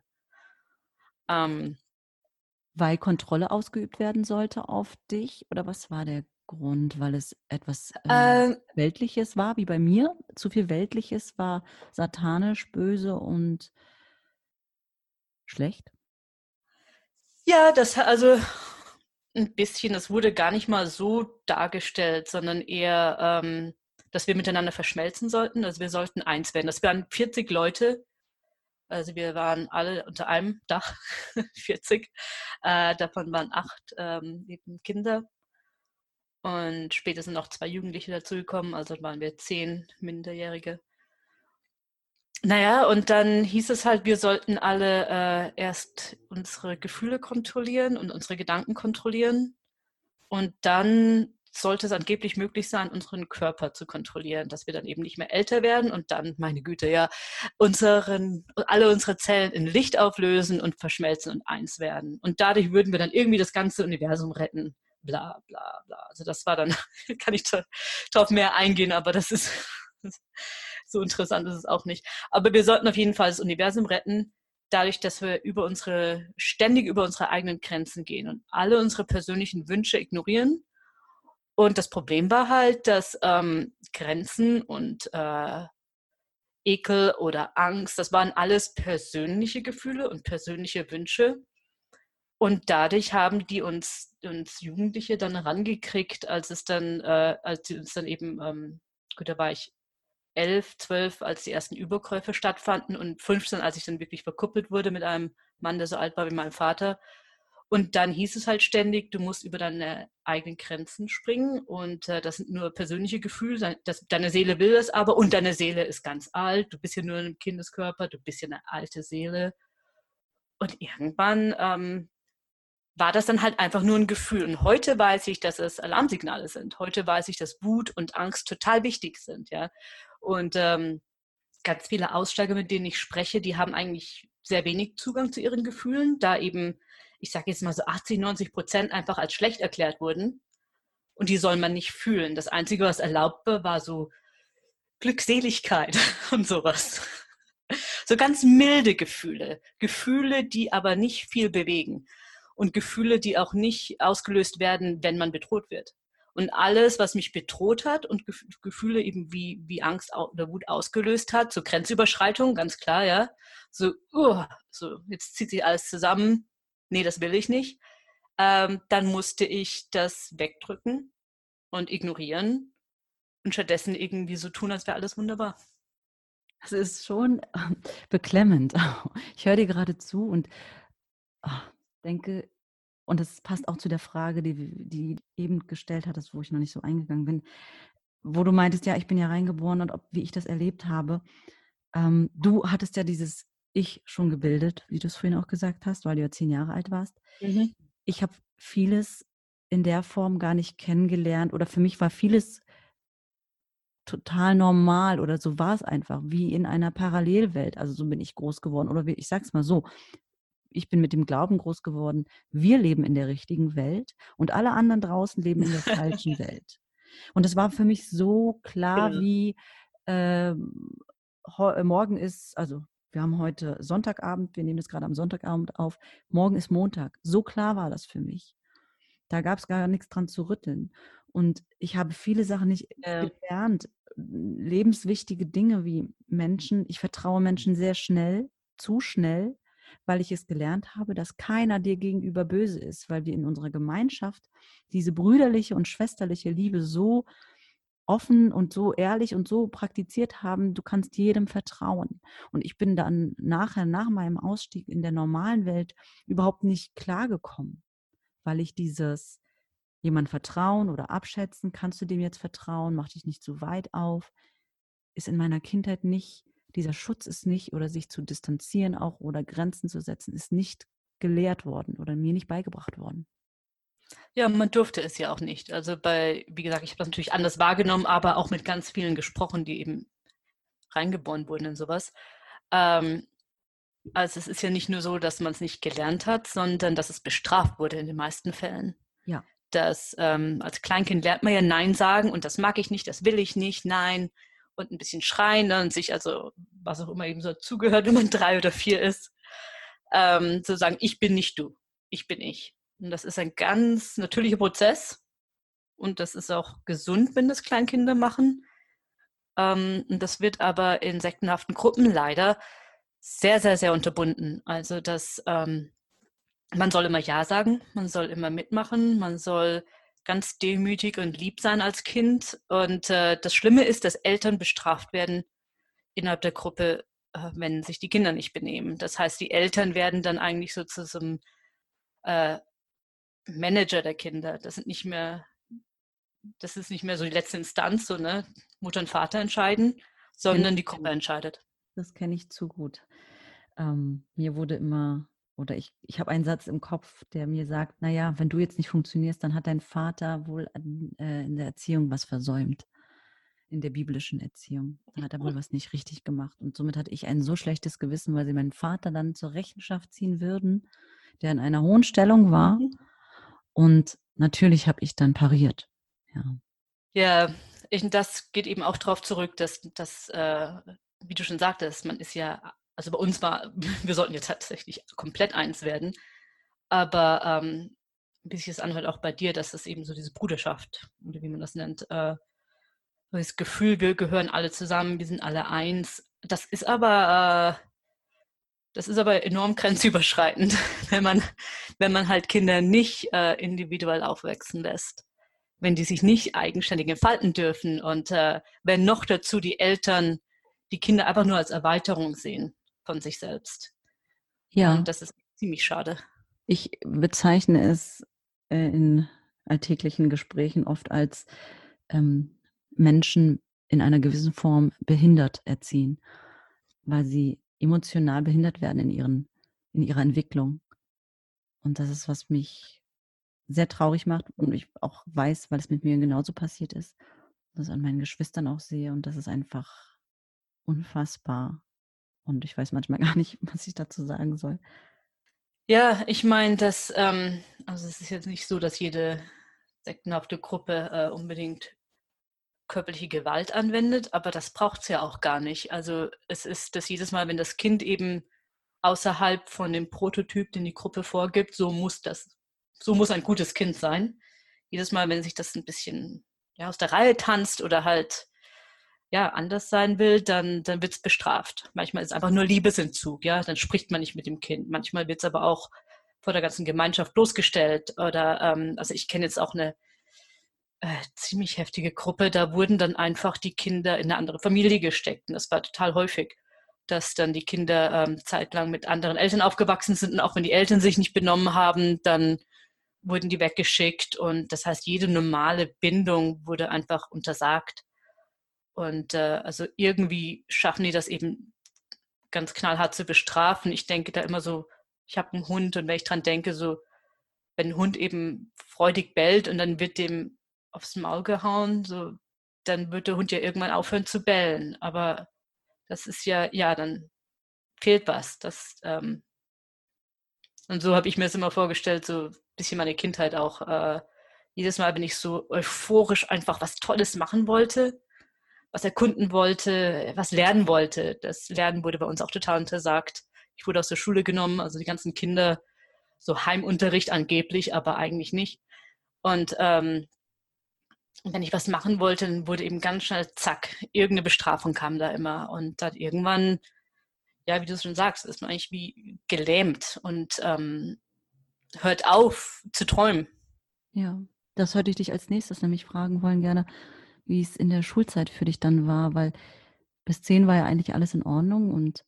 Weil Kontrolle ausgeübt werden sollte auf dich? Oder was war der Grund? Weil es etwas Weltliches war, wie bei mir? Zu viel Weltliches war satanisch, böse und schlecht? Ja, also ein bisschen, das wurde gar nicht mal so dargestellt, sondern eher, dass wir miteinander verschmelzen sollten. Also wir sollten eins werden. Das waren 40 Leute. Also wir waren alle unter einem Dach, 40. Davon waren 8 eben Kinder. Und später sind noch 2 Jugendliche dazugekommen, also waren wir 10 Minderjährige. Naja, und dann hieß es halt, wir sollten alle erst unsere Gefühle kontrollieren und unsere Gedanken kontrollieren. Und dann sollte es angeblich möglich sein, unseren Körper zu kontrollieren, dass wir dann eben nicht mehr älter werden und dann, meine Güte, ja, alle unsere Zellen in Licht auflösen und verschmelzen und eins werden. Und dadurch würden wir dann irgendwie das ganze Universum retten. Bla bla bla. Also das war dann, kann ich drauf mehr eingehen, aber das ist So interessant ist es auch nicht. Aber wir sollten auf jeden Fall das Universum retten, dadurch, dass wir ständig über unsere eigenen Grenzen gehen und alle unsere persönlichen Wünsche ignorieren. Und das Problem war halt, dass Grenzen und Ekel oder Angst, das waren alles persönliche Gefühle und persönliche Wünsche. Und dadurch haben die uns Jugendliche dann rangekriegt, als sie uns dann eben, gut, da war ich 11, 12, als die ersten Überkäufe stattfanden und 15, als ich dann wirklich verkuppelt wurde mit einem Mann, der so alt war wie mein Vater. Und dann hieß es halt ständig, du musst über deine eigenen Grenzen springen und das sind nur persönliche Gefühle, deine Seele will das aber und deine Seele ist ganz alt, du bist ja nur ein Kindeskörper, du bist ja eine alte Seele. Und irgendwann war das dann halt einfach nur ein Gefühl. Und heute weiß ich, dass es Alarmsignale sind. Heute weiß ich, dass Wut und Angst total wichtig sind, ja. Und ganz viele Aussteiger, mit denen ich spreche, die haben eigentlich sehr wenig Zugang zu ihren Gefühlen, da eben, ich sage jetzt mal so 80-90% einfach als schlecht erklärt wurden. Und die soll man nicht fühlen. Das Einzige, was erlaubt war so Glückseligkeit und sowas. So ganz milde Gefühle. Gefühle, die aber nicht viel bewegen. Und Gefühle, die auch nicht ausgelöst werden, wenn man bedroht wird. Und alles, was mich bedroht hat und Gefühle eben wie Angst oder Wut ausgelöst hat, so Grenzüberschreitung, ganz klar, ja. So, so jetzt zieht sich alles zusammen. Nee, das will ich nicht. Dann musste ich das wegdrücken und ignorieren und stattdessen irgendwie so tun, als wäre alles wunderbar. Es ist schon beklemmend. Ich höre dir gerade zu und denke, und das passt auch zu der Frage, die eben gestellt hattest, wo ich noch nicht so eingegangen bin, wo du meintest, ja, ich bin ja reingeboren und wie ich das erlebt habe. Du hattest ja dieses Ich schon gebildet, wie du es vorhin auch gesagt hast, weil du ja 10 Jahre alt warst. Mhm. Ich habe vieles in der Form gar nicht kennengelernt oder für mich war vieles total normal oder so war es einfach, wie in einer Parallelwelt. Also so bin ich groß geworden oder ich sag's mal so, ich bin mit dem Glauben groß geworden, wir leben in der richtigen Welt und alle anderen draußen leben in der falschen Welt. Und das war für mich so klar Genau. wie morgen ist, also wir haben heute Sonntagabend, wir nehmen das gerade am Sonntagabend auf, morgen ist Montag. So klar war das für mich. Da gab es gar nichts dran zu rütteln. Und ich habe viele Sachen nicht gelernt, lebenswichtige Dinge wie Menschen. Ich vertraue Menschen sehr schnell, zu schnell, weil ich es gelernt habe, dass keiner dir gegenüber böse ist, weil wir in unserer Gemeinschaft diese brüderliche und schwesterliche Liebe so offen und so ehrlich und so praktiziert haben, du kannst jedem vertrauen. Und ich bin dann nachher, nach meinem Ausstieg in der normalen Welt, überhaupt nicht klargekommen, weil ich dieses jemand vertrauen oder abschätzen, kannst du dem jetzt vertrauen, mach dich nicht zu weit auf, ist in meiner Kindheit nicht, dieser Schutz ist nicht, oder sich zu distanzieren auch oder Grenzen zu setzen, ist nicht gelehrt worden oder mir nicht beigebracht worden. Ja, man durfte es ja auch nicht. Also wie gesagt, ich habe das natürlich anders wahrgenommen, aber auch mit ganz vielen gesprochen, die eben reingeboren wurden in sowas. Also es ist ja nicht nur so, dass man es nicht gelernt hat, sondern dass es bestraft wurde in den meisten Fällen. Ja. Als Kleinkind lernt man ja Nein sagen und das mag ich nicht, das will ich nicht, nein. Und ein bisschen schreien und sich, also was auch immer eben so zugehört, wenn man 3 oder 4 ist, zu sagen, ich bin nicht du, ich bin ich. Und das ist ein ganz natürlicher Prozess und das ist auch gesund, wenn das Kleinkinder machen. Und das wird aber in sektenhaften Gruppen leider sehr, sehr, sehr unterbunden. Also man soll immer Ja sagen, man soll immer mitmachen, man soll ganz demütig und lieb sein als Kind. Und das Schlimme ist, dass Eltern bestraft werden innerhalb der Gruppe, wenn sich die Kinder nicht benehmen. Das heißt, die Eltern werden dann eigentlich so zu so einem Manager der Kinder. Das ist nicht mehr so die letzte Instanz, so, ne? Mutter und Vater entscheiden, sondern die Gruppe entscheidet. Das kenne ich zu gut. Mir wurde immer, oder ich habe einen Satz im Kopf, der mir sagt, naja, wenn du jetzt nicht funktionierst, dann hat dein Vater wohl in der Erziehung was versäumt. In der biblischen Erziehung. Da hat er wohl was nicht richtig gemacht. Und somit hatte ich ein so schlechtes Gewissen, weil sie meinen Vater dann zur Rechenschaft ziehen würden, der in einer hohen Stellung war. Und natürlich habe ich dann pariert. Ja. Ja, das geht eben auch darauf zurück, dass, wie du schon sagtest, man ist ja, also bei uns war, wir sollten jetzt tatsächlich komplett eins werden, aber wie sich das anhört, auch bei dir, dass das eben so diese Bruderschaft, oder wie man das nennt, das Gefühl, wir gehören alle zusammen, wir sind alle eins. Das ist aber enorm grenzüberschreitend, wenn man halt Kinder nicht individuell aufwachsen lässt, wenn die sich nicht eigenständig entfalten dürfen und wenn noch dazu die Eltern die Kinder einfach nur als Erweiterung sehen von sich selbst. Ja, Und das ist ziemlich schade. ich bezeichne es in alltäglichen Gesprächen oft als Menschen in einer gewissen Form behindert erziehen, weil sie emotional behindert werden in ihrer Entwicklung. Und das ist, was mich sehr traurig macht und ich auch weiß, weil es mit mir genauso passiert ist, das an meinen Geschwistern auch sehe und das ist einfach unfassbar. Und ich weiß manchmal gar nicht, was ich dazu sagen soll. Ja, ich meine, also es ist jetzt nicht so, dass jede sektenhafte Gruppe unbedingt körperliche Gewalt anwendet, aber das braucht es ja auch gar nicht. Also es ist das jedes Mal, wenn das Kind eben außerhalb von dem Prototyp, den die Gruppe vorgibt, so muss ein gutes Kind sein. Jedes Mal, wenn sich das ein bisschen aus der Reihe tanzt oder halt anders sein will, dann wird es bestraft. Manchmal ist es einfach nur Liebesentzug, dann spricht man nicht mit dem Kind. Manchmal wird es aber auch vor der ganzen Gemeinschaft bloßgestellt. Oder also ich kenne jetzt auch eine ziemlich heftige Gruppe, da wurden dann einfach die Kinder in eine andere Familie gesteckt. Und das war total häufig, dass dann die Kinder zeitlang mit anderen Eltern aufgewachsen sind und auch wenn die Eltern sich nicht benommen haben, dann wurden die weggeschickt. Und das heißt, jede normale Bindung wurde einfach untersagt. Und also irgendwie schaffen die das eben ganz knallhart zu bestrafen. Ich denke da immer so, ich habe einen Hund und wenn ich dran denke, so, wenn ein Hund eben freudig bellt und dann wird dem aufs Maul gehauen, so, dann wird der Hund ja irgendwann aufhören zu bellen. Aber das ist dann fehlt was. Und so habe ich mir das immer vorgestellt, so ein bisschen meine Kindheit auch. Jedes Mal, wenn ich so euphorisch einfach was Tolles machen wollte, was erkunden wollte, was lernen wollte. Das Lernen wurde bei uns auch total untersagt. Ich wurde aus der Schule genommen, also die ganzen Kinder, so Heimunterricht angeblich, aber eigentlich nicht. Und wenn ich was machen wollte, dann wurde eben ganz schnell, zack, irgendeine Bestrafung kam da immer. Und dann irgendwann, ja, wie du es schon sagst, ist man eigentlich wie gelähmt und hört auf zu träumen. Ja, das wollte ich dich als nächstes nämlich fragen wollen gerne, wie es in der Schulzeit für dich dann war, weil bis 10 war ja eigentlich alles in Ordnung und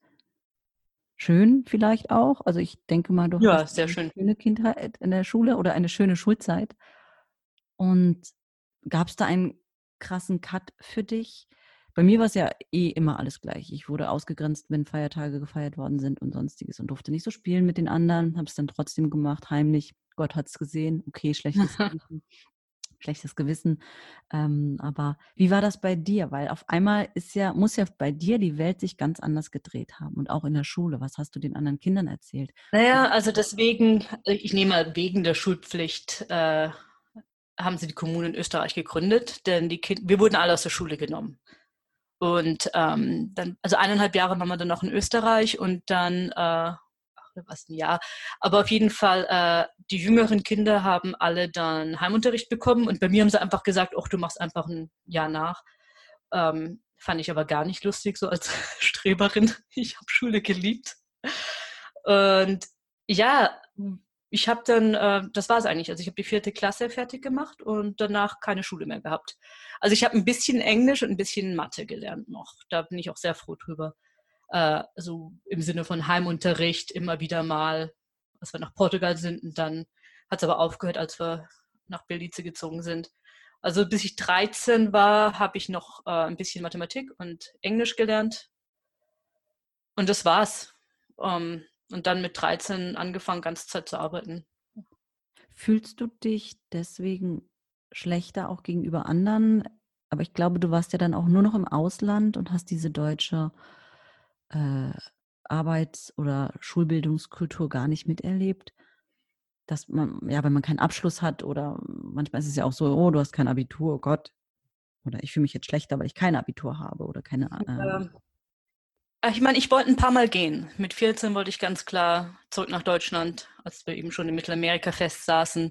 schön vielleicht auch. Also ich denke mal, du Ja, hattest sehr eine schön. schöne Kindheit in der Schule oder eine schöne Schulzeit. Und gab es da einen krassen Cut für dich? Bei mir war es ja eh immer alles gleich. Ich wurde ausgegrenzt, wenn Feiertage gefeiert worden sind und sonstiges und durfte nicht so spielen mit den anderen, habe es dann trotzdem gemacht, heimlich. Gott hat es gesehen. Okay, schlechtes Gewissen. Aber wie war das bei dir? Weil auf einmal muss ja bei dir die Welt sich ganz anders gedreht haben und auch in der Schule. Was hast du den anderen Kindern erzählt? Naja, also deswegen, ich nehme mal wegen der Schulpflicht, haben sie die Kommune in Österreich gegründet, denn wir wurden alle aus der Schule genommen. Und dann, also 1,5 Jahre waren wir dann noch in Österreich und dann, was ein Jahr, aber auf jeden Fall, die jüngeren Kinder haben alle dann Heimunterricht bekommen und bei mir haben sie einfach gesagt, ach, du machst einfach ein Jahr nach. Fand ich aber gar nicht lustig, so als Streberin. Ich habe Schule geliebt. Und ja, ich habe dann, das war es eigentlich. Also ich habe die 4. Klasse fertig gemacht und danach keine Schule mehr gehabt. Also ich habe ein bisschen Englisch und ein bisschen Mathe gelernt noch. Da bin ich auch sehr froh drüber. So im Sinne von Heimunterricht immer wieder mal, als wir nach Portugal sind und dann hat es aber aufgehört, als wir nach Belize gezogen sind. Also bis ich 13 war, habe ich noch ein bisschen Mathematik und Englisch gelernt und das war's. Und dann mit 13 angefangen, ganze Zeit zu arbeiten. Fühlst du dich deswegen schlechter auch gegenüber anderen? Aber ich glaube, du warst ja dann auch nur noch im Ausland und hast diese deutsche äh, Arbeits- oder Schulbildungskultur gar nicht miterlebt. Dass man, ja, wenn man keinen Abschluss hat oder manchmal ist es ja auch so, oh, du hast kein Abitur, oh Gott. Oder ich fühle mich jetzt schlechter, weil ich kein Abitur habe oder keine. Ich meine, ich wollte ein paar Mal gehen. Mit 14 wollte ich ganz klar zurück nach Deutschland, als wir eben schon in Mittelamerika festsaßen.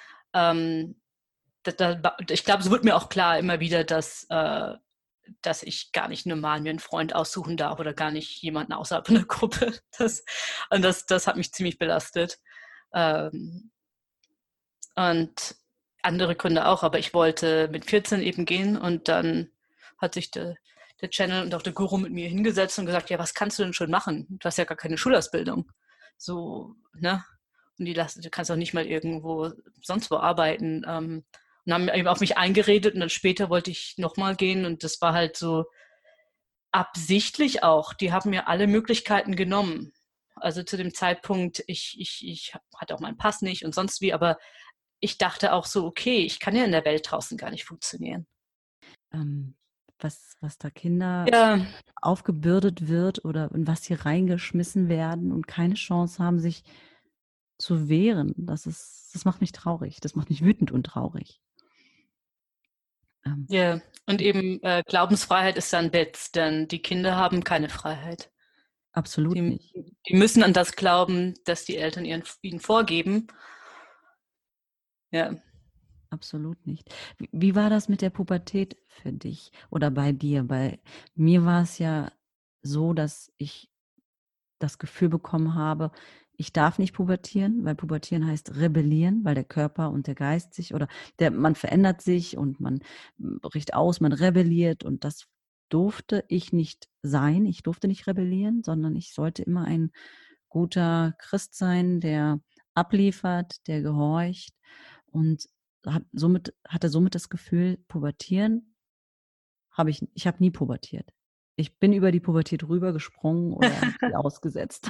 Ich glaube, es wird mir auch klar immer wieder, dass ich gar nicht normal mir einen Freund aussuchen darf oder gar nicht jemanden außerhalb einer Gruppe. Das hat mich ziemlich belastet. Und andere Gründe auch, aber ich wollte mit 14 eben gehen und dann hat sich der Channel und auch der Guru mit mir hingesetzt und gesagt, ja, was kannst du denn schon machen? Du hast ja gar keine Schulausbildung. So, ne? Und du kannst auch nicht mal irgendwo sonst wo arbeiten. Und haben eben auf mich eingeredet und dann später wollte ich nochmal gehen und das war halt so absichtlich auch. Die haben mir alle Möglichkeiten genommen. Also zu dem Zeitpunkt, ich hatte auch meinen Pass nicht und sonst wie, aber ich dachte auch so, okay, ich kann ja in der Welt draußen gar nicht funktionieren. Was da Kinder Ja, aufgebürdet wird oder in was sie reingeschmissen werden und keine Chance haben, sich zu wehren, das macht mich traurig. Das macht mich wütend und traurig. ja. Und eben Glaubensfreiheit ist dann Witz, denn die Kinder haben keine Freiheit. Absolut Die, nicht. die müssen an das glauben, das die Eltern ihnen vorgeben. Ja. Absolut nicht. Wie war das mit der Pubertät für dich oder bei dir? Bei mir war es ja so, dass ich das Gefühl bekommen habe, ich darf nicht pubertieren, weil pubertieren heißt rebellieren, weil der Körper und der Geist sich oder man verändert sich und man bricht aus, man rebelliert und das durfte ich nicht sein. Ich durfte nicht rebellieren, sondern ich sollte immer ein guter Christ sein, der abliefert, der gehorcht und hatte somit das Gefühl, pubertieren ich habe nie pubertiert. Ich bin über die Pubertät rübergesprungen oder sie ausgesetzt.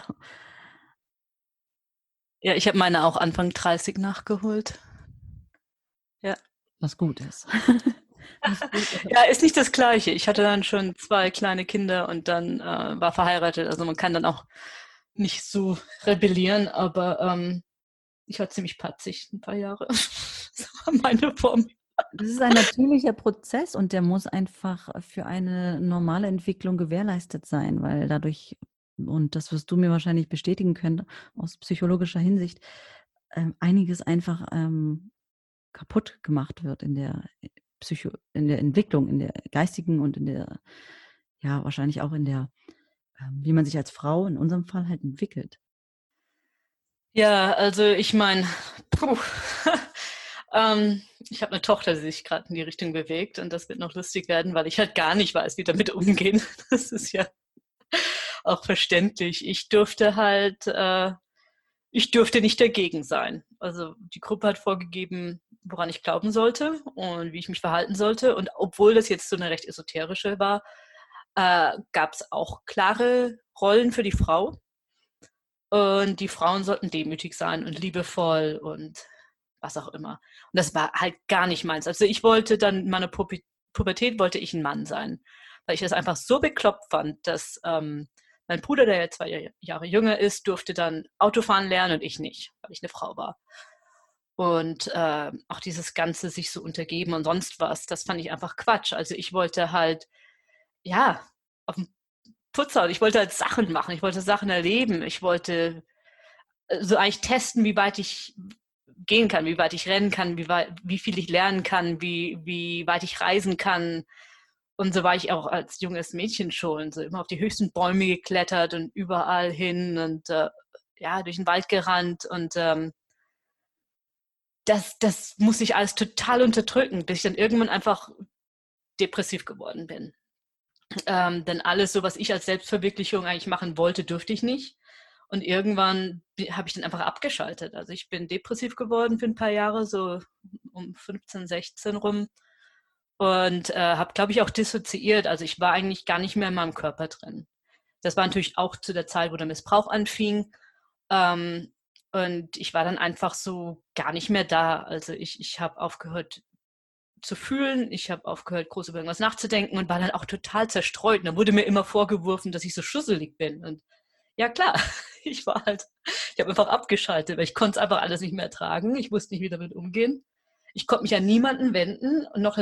Ja, ich habe meine auch Anfang 30 nachgeholt. Ja. Was gut ist. Ja, ist nicht das Gleiche. Ich hatte dann schon 2 kleine Kinder und dann war verheiratet. Also man kann dann auch nicht so rebellieren, aber ich war ziemlich patzig ein paar Jahre. Das war meine Form. Das ist ein natürlicher Prozess und der muss einfach für eine normale Entwicklung gewährleistet sein, weil dadurch, und das wirst du mir wahrscheinlich bestätigen können, aus psychologischer Hinsicht, einiges einfach kaputt gemacht wird in der in der Entwicklung, in der geistigen und in der, ja, wahrscheinlich auch in der, wie man sich als Frau in unserem Fall halt entwickelt. Ja, also ich meine, ich habe eine Tochter, die sich gerade in die Richtung bewegt und das wird noch lustig werden, weil ich halt gar nicht weiß, wie damit umgehen. Das ist ja auch verständlich. Ich durfte nicht dagegen sein. Also die Gruppe hat vorgegeben, woran ich glauben sollte und wie ich mich verhalten sollte. Und obwohl das jetzt so eine recht esoterische war, gab es auch klare Rollen für die Frau. Und die Frauen sollten demütig sein und liebevoll und was auch immer. Und das war halt gar nicht meins. Also ich wollte dann in meiner Pubertät wollte ich ein Mann sein, weil ich das einfach so bekloppt fand, dass mein Bruder, der ja 2 Jahre jünger ist, durfte dann Autofahren lernen und ich nicht, weil ich eine Frau war. Und auch dieses Ganze sich so untergeben und sonst was, das fand ich einfach Quatsch. Also ich wollte halt, ja, auf dem Putzer, ich wollte halt Sachen machen, ich wollte Sachen erleben, ich wollte so eigentlich testen, wie weit ich gehen kann, wie weit ich rennen kann, wie viel ich lernen kann, wie weit ich reisen kann. Und so war ich auch als junges Mädchen schon, so immer auf die höchsten Bäume geklettert und überall hin und ja, durch den Wald gerannt. Und das musste ich alles total unterdrücken, bis ich dann irgendwann einfach depressiv geworden bin. Denn alles, so was ich als Selbstverwirklichung eigentlich machen wollte, durfte ich nicht. Und irgendwann habe ich dann einfach abgeschaltet. Also ich bin depressiv geworden für ein paar Jahre, so um 15, 16 rum. Und habe, glaube ich, auch dissoziiert. Also ich war eigentlich gar nicht mehr in meinem Körper drin. Das war natürlich auch zu der Zeit, wo der Missbrauch anfing. Und ich war dann einfach so gar nicht mehr da. Also ich habe aufgehört zu fühlen, ich habe aufgehört, groß über irgendwas nachzudenken und war dann auch total zerstreut. Und dann wurde mir immer vorgeworfen, dass ich so schusselig bin. Und ja klar, ich habe einfach abgeschaltet, weil ich konnte es einfach alles nicht mehr ertragen. Ich wusste nicht, wie damit umgehen. Ich konnte mich an niemanden wenden und noch dazu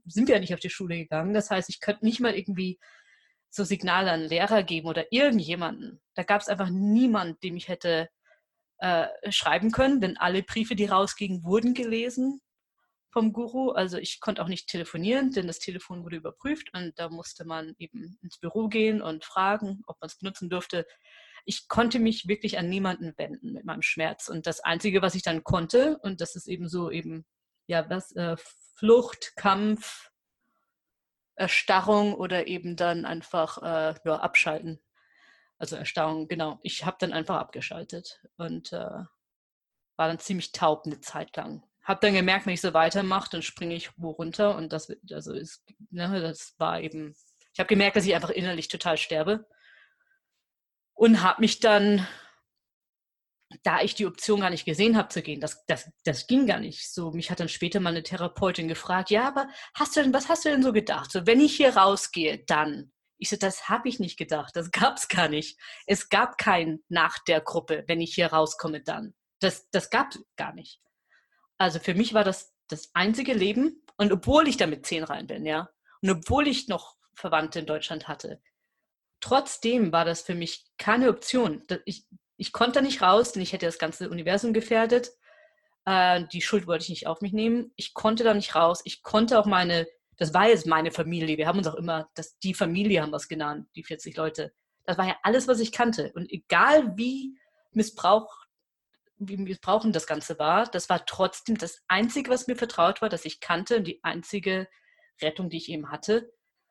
sind wir ja nicht auf die Schule gegangen. Das heißt, ich könnte nicht mal irgendwie so Signale an Lehrer geben oder irgendjemanden. Da gab es einfach niemanden, dem ich hätte schreiben können, denn alle Briefe, die rausgingen, wurden gelesen vom Guru. Also ich konnte auch nicht telefonieren, denn das Telefon wurde überprüft und da musste man eben ins Büro gehen und fragen, ob man es benutzen durfte. Ich konnte mich wirklich an niemanden wenden mit meinem Schmerz. Und das Einzige, was ich dann konnte, und das ist eben so eben, ja, Flucht, Kampf, Erstarrung oder eben dann einfach abschalten. Also Erstarrung, genau. Ich habe dann einfach abgeschaltet und war dann ziemlich taub eine Zeit lang. Habe dann gemerkt, wenn ich so weitermache, dann springe ich wo runter und das war eben, ich habe gemerkt, dass ich einfach innerlich total sterbe und habe mich dann, da ich die Option gar nicht gesehen habe zu gehen, das ging gar nicht. So, mich hat dann später mal eine Therapeutin gefragt, ja, aber was hast du denn so gedacht? So, wenn ich hier rausgehe, dann. Ich so, das habe ich nicht gedacht, das gab es gar nicht. Es gab kein nach der Gruppe, wenn ich hier rauskomme, dann. Das gab es gar nicht. Also für mich war das einzige Leben und obwohl ich da mit 10 rein bin, ja, und obwohl ich noch Verwandte in Deutschland hatte, trotzdem war das für mich keine Option. Ich konnte da nicht raus, denn ich hätte das ganze Universum gefährdet. Die Schuld wollte ich nicht auf mich nehmen. Ich konnte da nicht raus. Ich konnte auch das war jetzt meine Familie. Wir haben uns auch immer, die Familie haben wir es genannt, die 40 Leute. Das war ja alles, was ich kannte. Und egal wie missbrauchend das Ganze war, das war trotzdem das Einzige, was mir vertraut war, das ich kannte und die einzige Rettung, die ich eben hatte.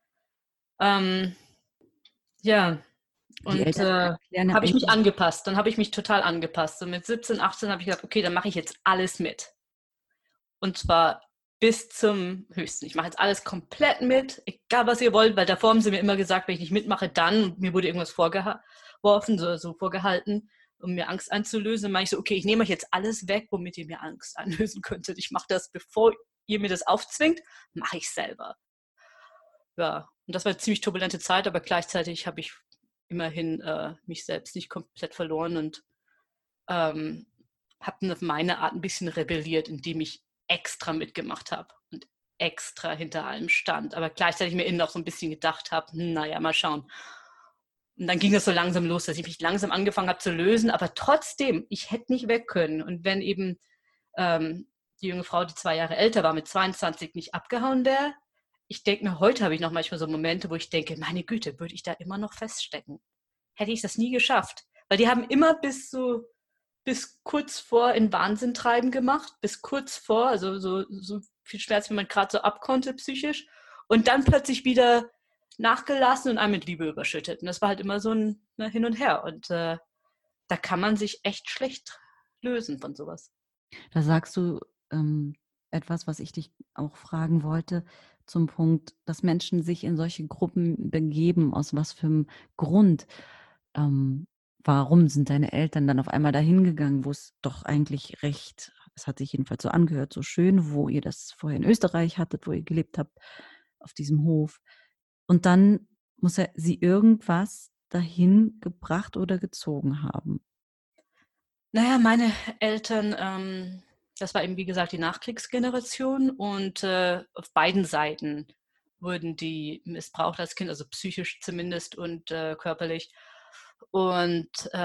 Ja, und habe ich mich angepasst. Dann habe ich mich total angepasst. So mit 17, 18 habe ich gesagt, okay, dann mache ich jetzt alles mit. Und zwar bis zum Höchsten. Ich mache jetzt alles komplett mit, egal was ihr wollt, weil davor haben sie mir immer gesagt, wenn ich nicht mitmache, dann, und mir wurde irgendwas vorgeworfen, so vorgehalten, um mir Angst einzulösen. Dann mache ich so, okay, ich nehme euch jetzt alles weg, womit ihr mir Angst einlösen könntet. Ich mache das, bevor ihr mir das aufzwingt, mache ich selber. Ja, und das war eine ziemlich turbulente Zeit, aber gleichzeitig habe ich immerhin mich selbst nicht komplett verloren und habe auf meine Art ein bisschen rebelliert, indem ich extra mitgemacht habe und extra hinter allem stand, aber gleichzeitig mir innen auch so ein bisschen gedacht habe, naja, mal schauen. Und dann ging es so langsam los, dass ich mich langsam angefangen habe zu lösen, aber trotzdem, ich hätte nicht weg können. Und wenn eben die junge Frau, die 2 Jahre älter war, mit 22 nicht abgehauen wäre, ich denke mir, heute habe ich noch manchmal so Momente, wo ich denke, meine Güte, würde ich da immer noch feststecken? Hätte ich das nie geschafft. Weil die haben immer bis kurz vor in Wahnsinn treiben gemacht, bis kurz vor, also so viel Schmerz, wie man gerade so abkonnte psychisch, und dann plötzlich wieder nachgelassen und einen mit Liebe überschüttet. Und das war halt immer so ein Hin und Her. Und da kann man sich echt schlecht lösen von sowas. Da sagst du etwas, was ich dich auch fragen wollte, zum Punkt, dass Menschen sich in solche Gruppen begeben, aus was für einem Grund. Warum sind deine Eltern dann auf einmal dahin gegangen, wo es doch eigentlich recht, es hat sich jedenfalls so angehört, so schön, wo ihr das vorher in Österreich hattet, wo ihr gelebt habt, auf diesem Hof. Und dann muss sie irgendwas dahin gebracht oder gezogen haben. Naja, meine Eltern, das war eben, wie gesagt, die Nachkriegsgeneration und auf beiden Seiten wurden die missbraucht als Kind, also psychisch zumindest und körperlich. Und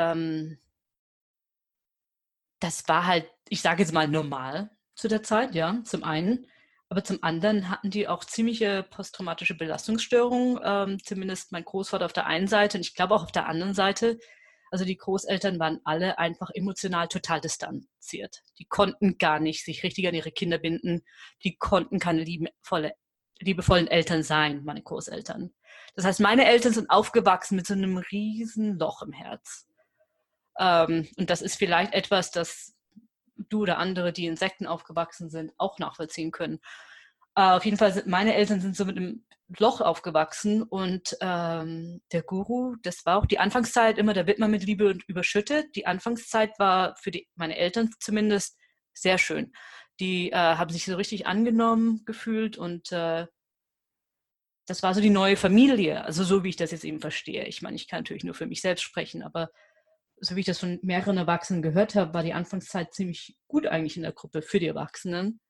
das war halt, ich sage jetzt mal, normal zu der Zeit, ja, zum einen. Aber zum anderen hatten die auch ziemliche posttraumatische Belastungsstörungen, zumindest mein Großvater auf der einen Seite und ich glaube auch auf der anderen Seite. Also die Großeltern waren alle einfach emotional total distanziert. Die konnten gar nicht sich richtig an ihre Kinder binden. Die konnten keine liebevollen Eltern sein, meine Großeltern. Das heißt, meine Eltern sind aufgewachsen mit so einem riesen Loch im Herz. Und das ist vielleicht etwas, das du oder andere, die in Sekten aufgewachsen sind, auch nachvollziehen können. Auf jeden Fall meine Eltern sind so mit einem Loch aufgewachsen und der Guru, das war auch die Anfangszeit immer, da wird man mit Liebe überschüttet. Die Anfangszeit war für meine Eltern zumindest sehr schön. Die haben sich so richtig angenommen gefühlt und das war so die neue Familie, also so wie ich das jetzt eben verstehe. Ich meine, ich kann natürlich nur für mich selbst sprechen, aber so wie ich das von mehreren Erwachsenen gehört habe, war die Anfangszeit ziemlich gut eigentlich in der Gruppe für die Erwachsenen.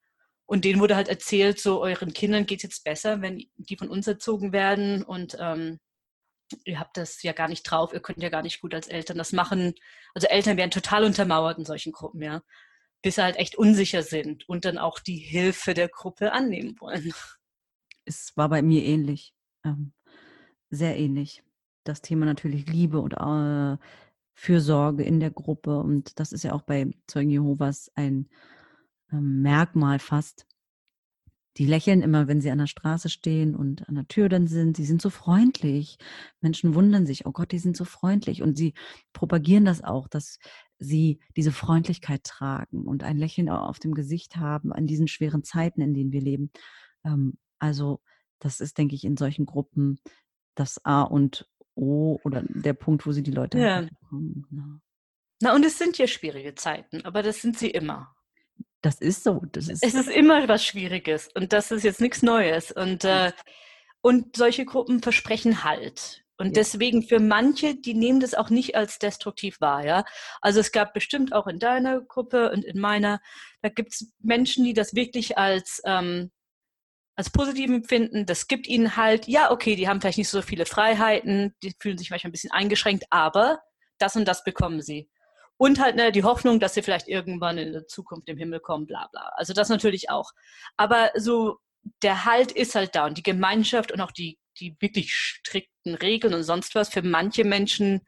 Und denen wurde halt erzählt, so euren Kindern geht es jetzt besser, wenn die von uns erzogen werden und ihr habt das ja gar nicht drauf, ihr könnt ja gar nicht gut als Eltern das machen. Also Eltern werden total untermauert in solchen Gruppen, ja, bis sie halt echt unsicher sind und dann auch die Hilfe der Gruppe annehmen wollen. Es war bei mir ähnlich, sehr ähnlich. Das Thema natürlich Liebe und Fürsorge in der Gruppe. Und das ist ja auch bei Zeugen Jehovas ein Merkmal fast. Die lächeln immer, wenn sie an der Straße stehen und an der Tür dann sind. Sie sind so freundlich. Menschen wundern sich, oh Gott, die sind so freundlich. Und sie propagieren das auch, dass sie diese Freundlichkeit tragen und ein Lächeln auf dem Gesicht haben an diesen schweren Zeiten, in denen wir leben. Also das ist, denke ich, in solchen Gruppen das A und O oder der Punkt, wo sie die Leute halt bekommen. Ja. Na, und es sind ja schwierige Zeiten, aber das sind sie immer. Das ist so. Es ist immer was Schwieriges und das ist jetzt nichts Neues. Und solche Gruppen versprechen Halt. Und deswegen für manche, die nehmen das auch nicht als destruktiv wahr. Ja? Also es gab bestimmt auch in deiner Gruppe und in meiner, da gibt es Menschen, die das wirklich als positiv empfinden. Das gibt ihnen Halt. Ja, okay, die haben vielleicht nicht so viele Freiheiten, die fühlen sich manchmal ein bisschen eingeschränkt, aber das und das bekommen sie. Und halt die Hoffnung, dass sie vielleicht irgendwann in der Zukunft im Himmel kommen, bla bla. Also das natürlich auch. Aber so der Halt ist halt da und die Gemeinschaft und auch die wirklich strikten Regeln und sonst was, für manche Menschen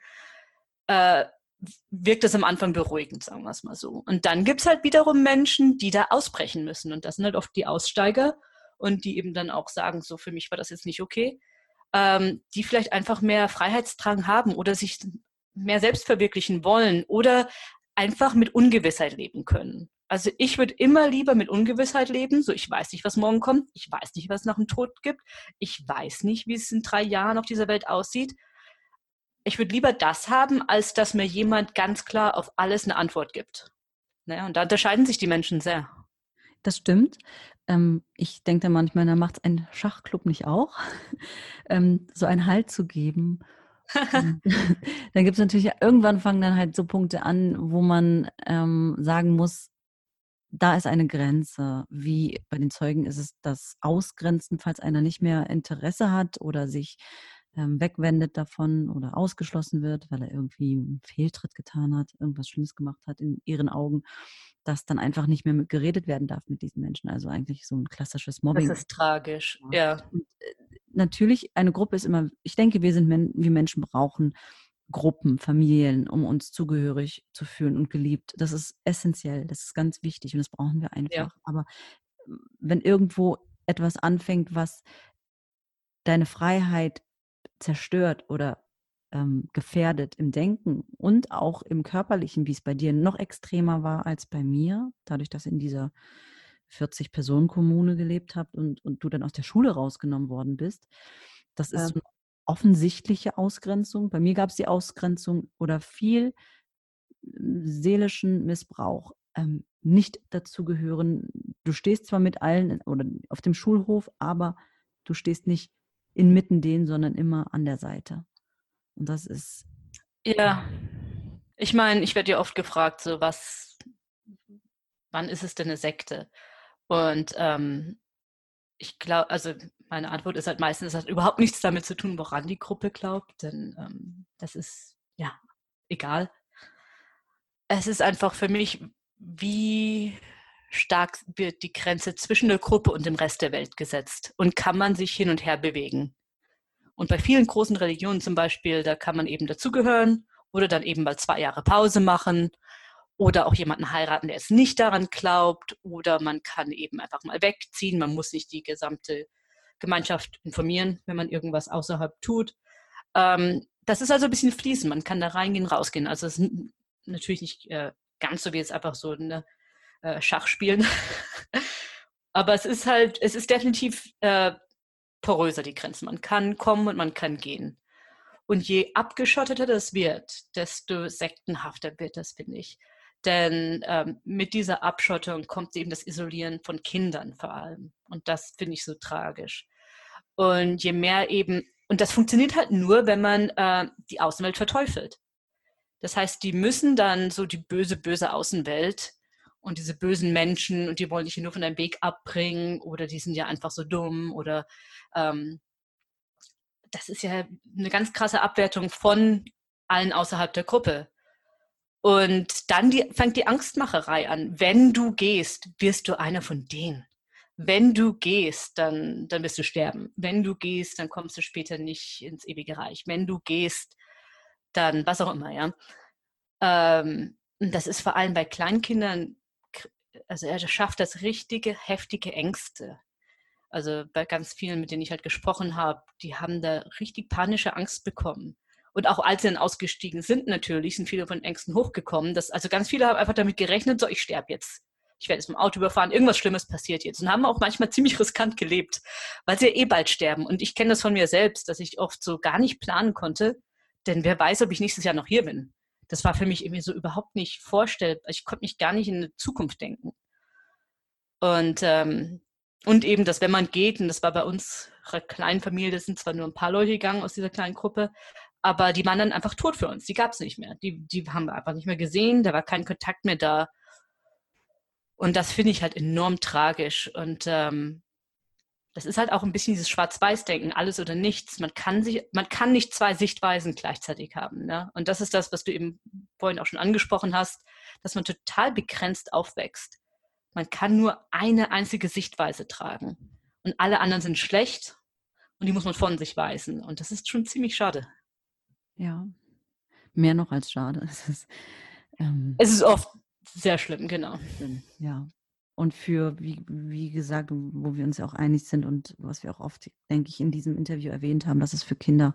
wirkt es am Anfang beruhigend, sagen wir es mal so. Und dann gibt es halt wiederum Menschen, die da ausbrechen müssen. Und das sind halt oft die Aussteiger und die eben dann auch sagen, so für mich war das jetzt nicht okay, die vielleicht einfach mehr Freiheitsdrang haben oder sich mehr selbst verwirklichen wollen oder einfach mit Ungewissheit leben können. Also ich würde immer lieber mit Ungewissheit leben, so ich weiß nicht, was morgen kommt, ich weiß nicht, was es nach dem Tod gibt, ich weiß nicht, wie es in 3 Jahren auf dieser Welt aussieht. Ich würde lieber das haben, als dass mir jemand ganz klar auf alles eine Antwort gibt. Naja, und da unterscheiden sich die Menschen sehr. Das stimmt. Ich denke da manchmal, da macht es ein Schachclub nicht auch, so einen Halt zu geben. Dann gibt es natürlich, irgendwann fangen dann halt so Punkte an, wo man sagen muss, da ist eine Grenze. Wie bei den Zeugen ist es das Ausgrenzen, falls einer nicht mehr Interesse hat oder sich wegwendet davon oder ausgeschlossen wird, weil er irgendwie einen Fehltritt getan hat, irgendwas Schlimmes gemacht hat in ihren Augen, dass dann einfach nicht mehr geredet werden darf mit diesen Menschen. Also eigentlich so ein klassisches Mobbing. Das ist tragisch, ja. Und, natürlich, eine Gruppe ist immer, ich denke, wir Menschen brauchen Gruppen, Familien, um uns zugehörig zu fühlen und geliebt. Das ist essentiell, das ist ganz wichtig und das brauchen wir einfach. Ja. Aber wenn irgendwo etwas anfängt, was deine Freiheit zerstört oder gefährdet im Denken und auch im Körperlichen, wie es bei dir noch extremer war als bei mir, dadurch, dass ihr in dieser 40-Personen-Kommune gelebt habt und du dann aus der Schule rausgenommen worden bist. Das ist so eine offensichtliche Ausgrenzung. Bei mir gab es die Ausgrenzung oder viel seelischen Missbrauch. Nicht dazugehören. Du stehst zwar mit allen oder auf dem Schulhof, aber du stehst nicht inmitten denen, sondern immer an der Seite. Und das ist... Ja, ich meine, ich werde ja oft gefragt, so wann ist es denn eine Sekte? Und ich glaube, also meine Antwort ist halt meistens, es hat überhaupt nichts damit zu tun, woran die Gruppe glaubt, denn das ist ja egal. Es ist einfach für mich, wie stark wird die Grenze zwischen der Gruppe und dem Rest der Welt gesetzt und kann man sich hin und her bewegen. Und bei vielen großen Religionen zum Beispiel, da kann man eben dazugehören oder dann eben mal 2 Jahre Pause machen oder auch jemanden heiraten, der es nicht daran glaubt oder man kann eben einfach mal wegziehen. Man muss nicht die gesamte Gemeinschaft informieren, wenn man irgendwas außerhalb tut. Das ist also ein bisschen fließend. Man kann da reingehen, rausgehen. Also es ist natürlich nicht ganz so wie jetzt einfach so eine Schach spielen. Aber es ist definitiv poröser, die Grenzen. Man kann kommen und man kann gehen. Und je abgeschotteter das wird, desto sektenhafter wird das, finde ich. Denn mit dieser Abschottung kommt eben das Isolieren von Kindern vor allem. Und das finde ich so tragisch. Und je mehr eben, und das funktioniert halt nur, wenn man die Außenwelt verteufelt. Das heißt, die müssen dann so die böse, böse Außenwelt und diese bösen Menschen und die wollen dich nur von deinem Weg abbringen oder die sind ja einfach so dumm oder das ist ja eine ganz krasse Abwertung von allen außerhalb der Gruppe. Und dann fängt die Angstmacherei an. Wenn du gehst, wirst du einer von denen. Wenn du gehst, dann wirst du sterben. Wenn du gehst, dann kommst du später nicht ins ewige Reich. Wenn du gehst, dann was auch immer, ja. Das ist vor allem bei Kleinkindern, also er schafft das richtige, heftige Ängste. Also bei ganz vielen, mit denen ich halt gesprochen habe, die haben da richtig panische Angst bekommen. Und auch als sie dann ausgestiegen sind natürlich, sind viele von Ängsten hochgekommen. Also ganz viele haben einfach damit gerechnet, so ich sterbe jetzt. Ich werde jetzt mit dem Auto überfahren, irgendwas Schlimmes passiert jetzt. Und haben auch manchmal ziemlich riskant gelebt, weil sie ja eh bald sterben. Und ich kenne das von mir selbst, dass ich oft so gar nicht planen konnte, denn wer weiß, ob ich nächstes Jahr noch hier bin. Das war für mich irgendwie so überhaupt nicht vorstellbar. Ich konnte mich gar nicht in eine Zukunft denken. Und eben, dass wenn man geht, und das war bei unserer kleinen Familie, das sind zwar nur ein paar Leute gegangen aus dieser kleinen Gruppe, aber die waren dann einfach tot für uns. Die gab es nicht mehr. Die haben wir einfach nicht mehr gesehen. Da war kein Kontakt mehr da. Und das finde ich halt enorm tragisch. Und das ist halt auch ein bisschen dieses Schwarz-Weiß-Denken, alles oder nichts. Man kann nicht zwei Sichtweisen gleichzeitig haben. Ne? Und das ist das, was du eben vorhin auch schon angesprochen hast, dass man total begrenzt aufwächst. Man kann nur eine einzige Sichtweise tragen. Und alle anderen sind schlecht und die muss man von sich weisen. Und das ist schon ziemlich schade. Ja, mehr noch als schade. Es ist oft sehr schlimm, genau. Schlimm, ja. Und wie gesagt, wo wir uns ja auch einig sind und was wir auch oft, denke ich, in diesem Interview erwähnt haben, dass es für Kinder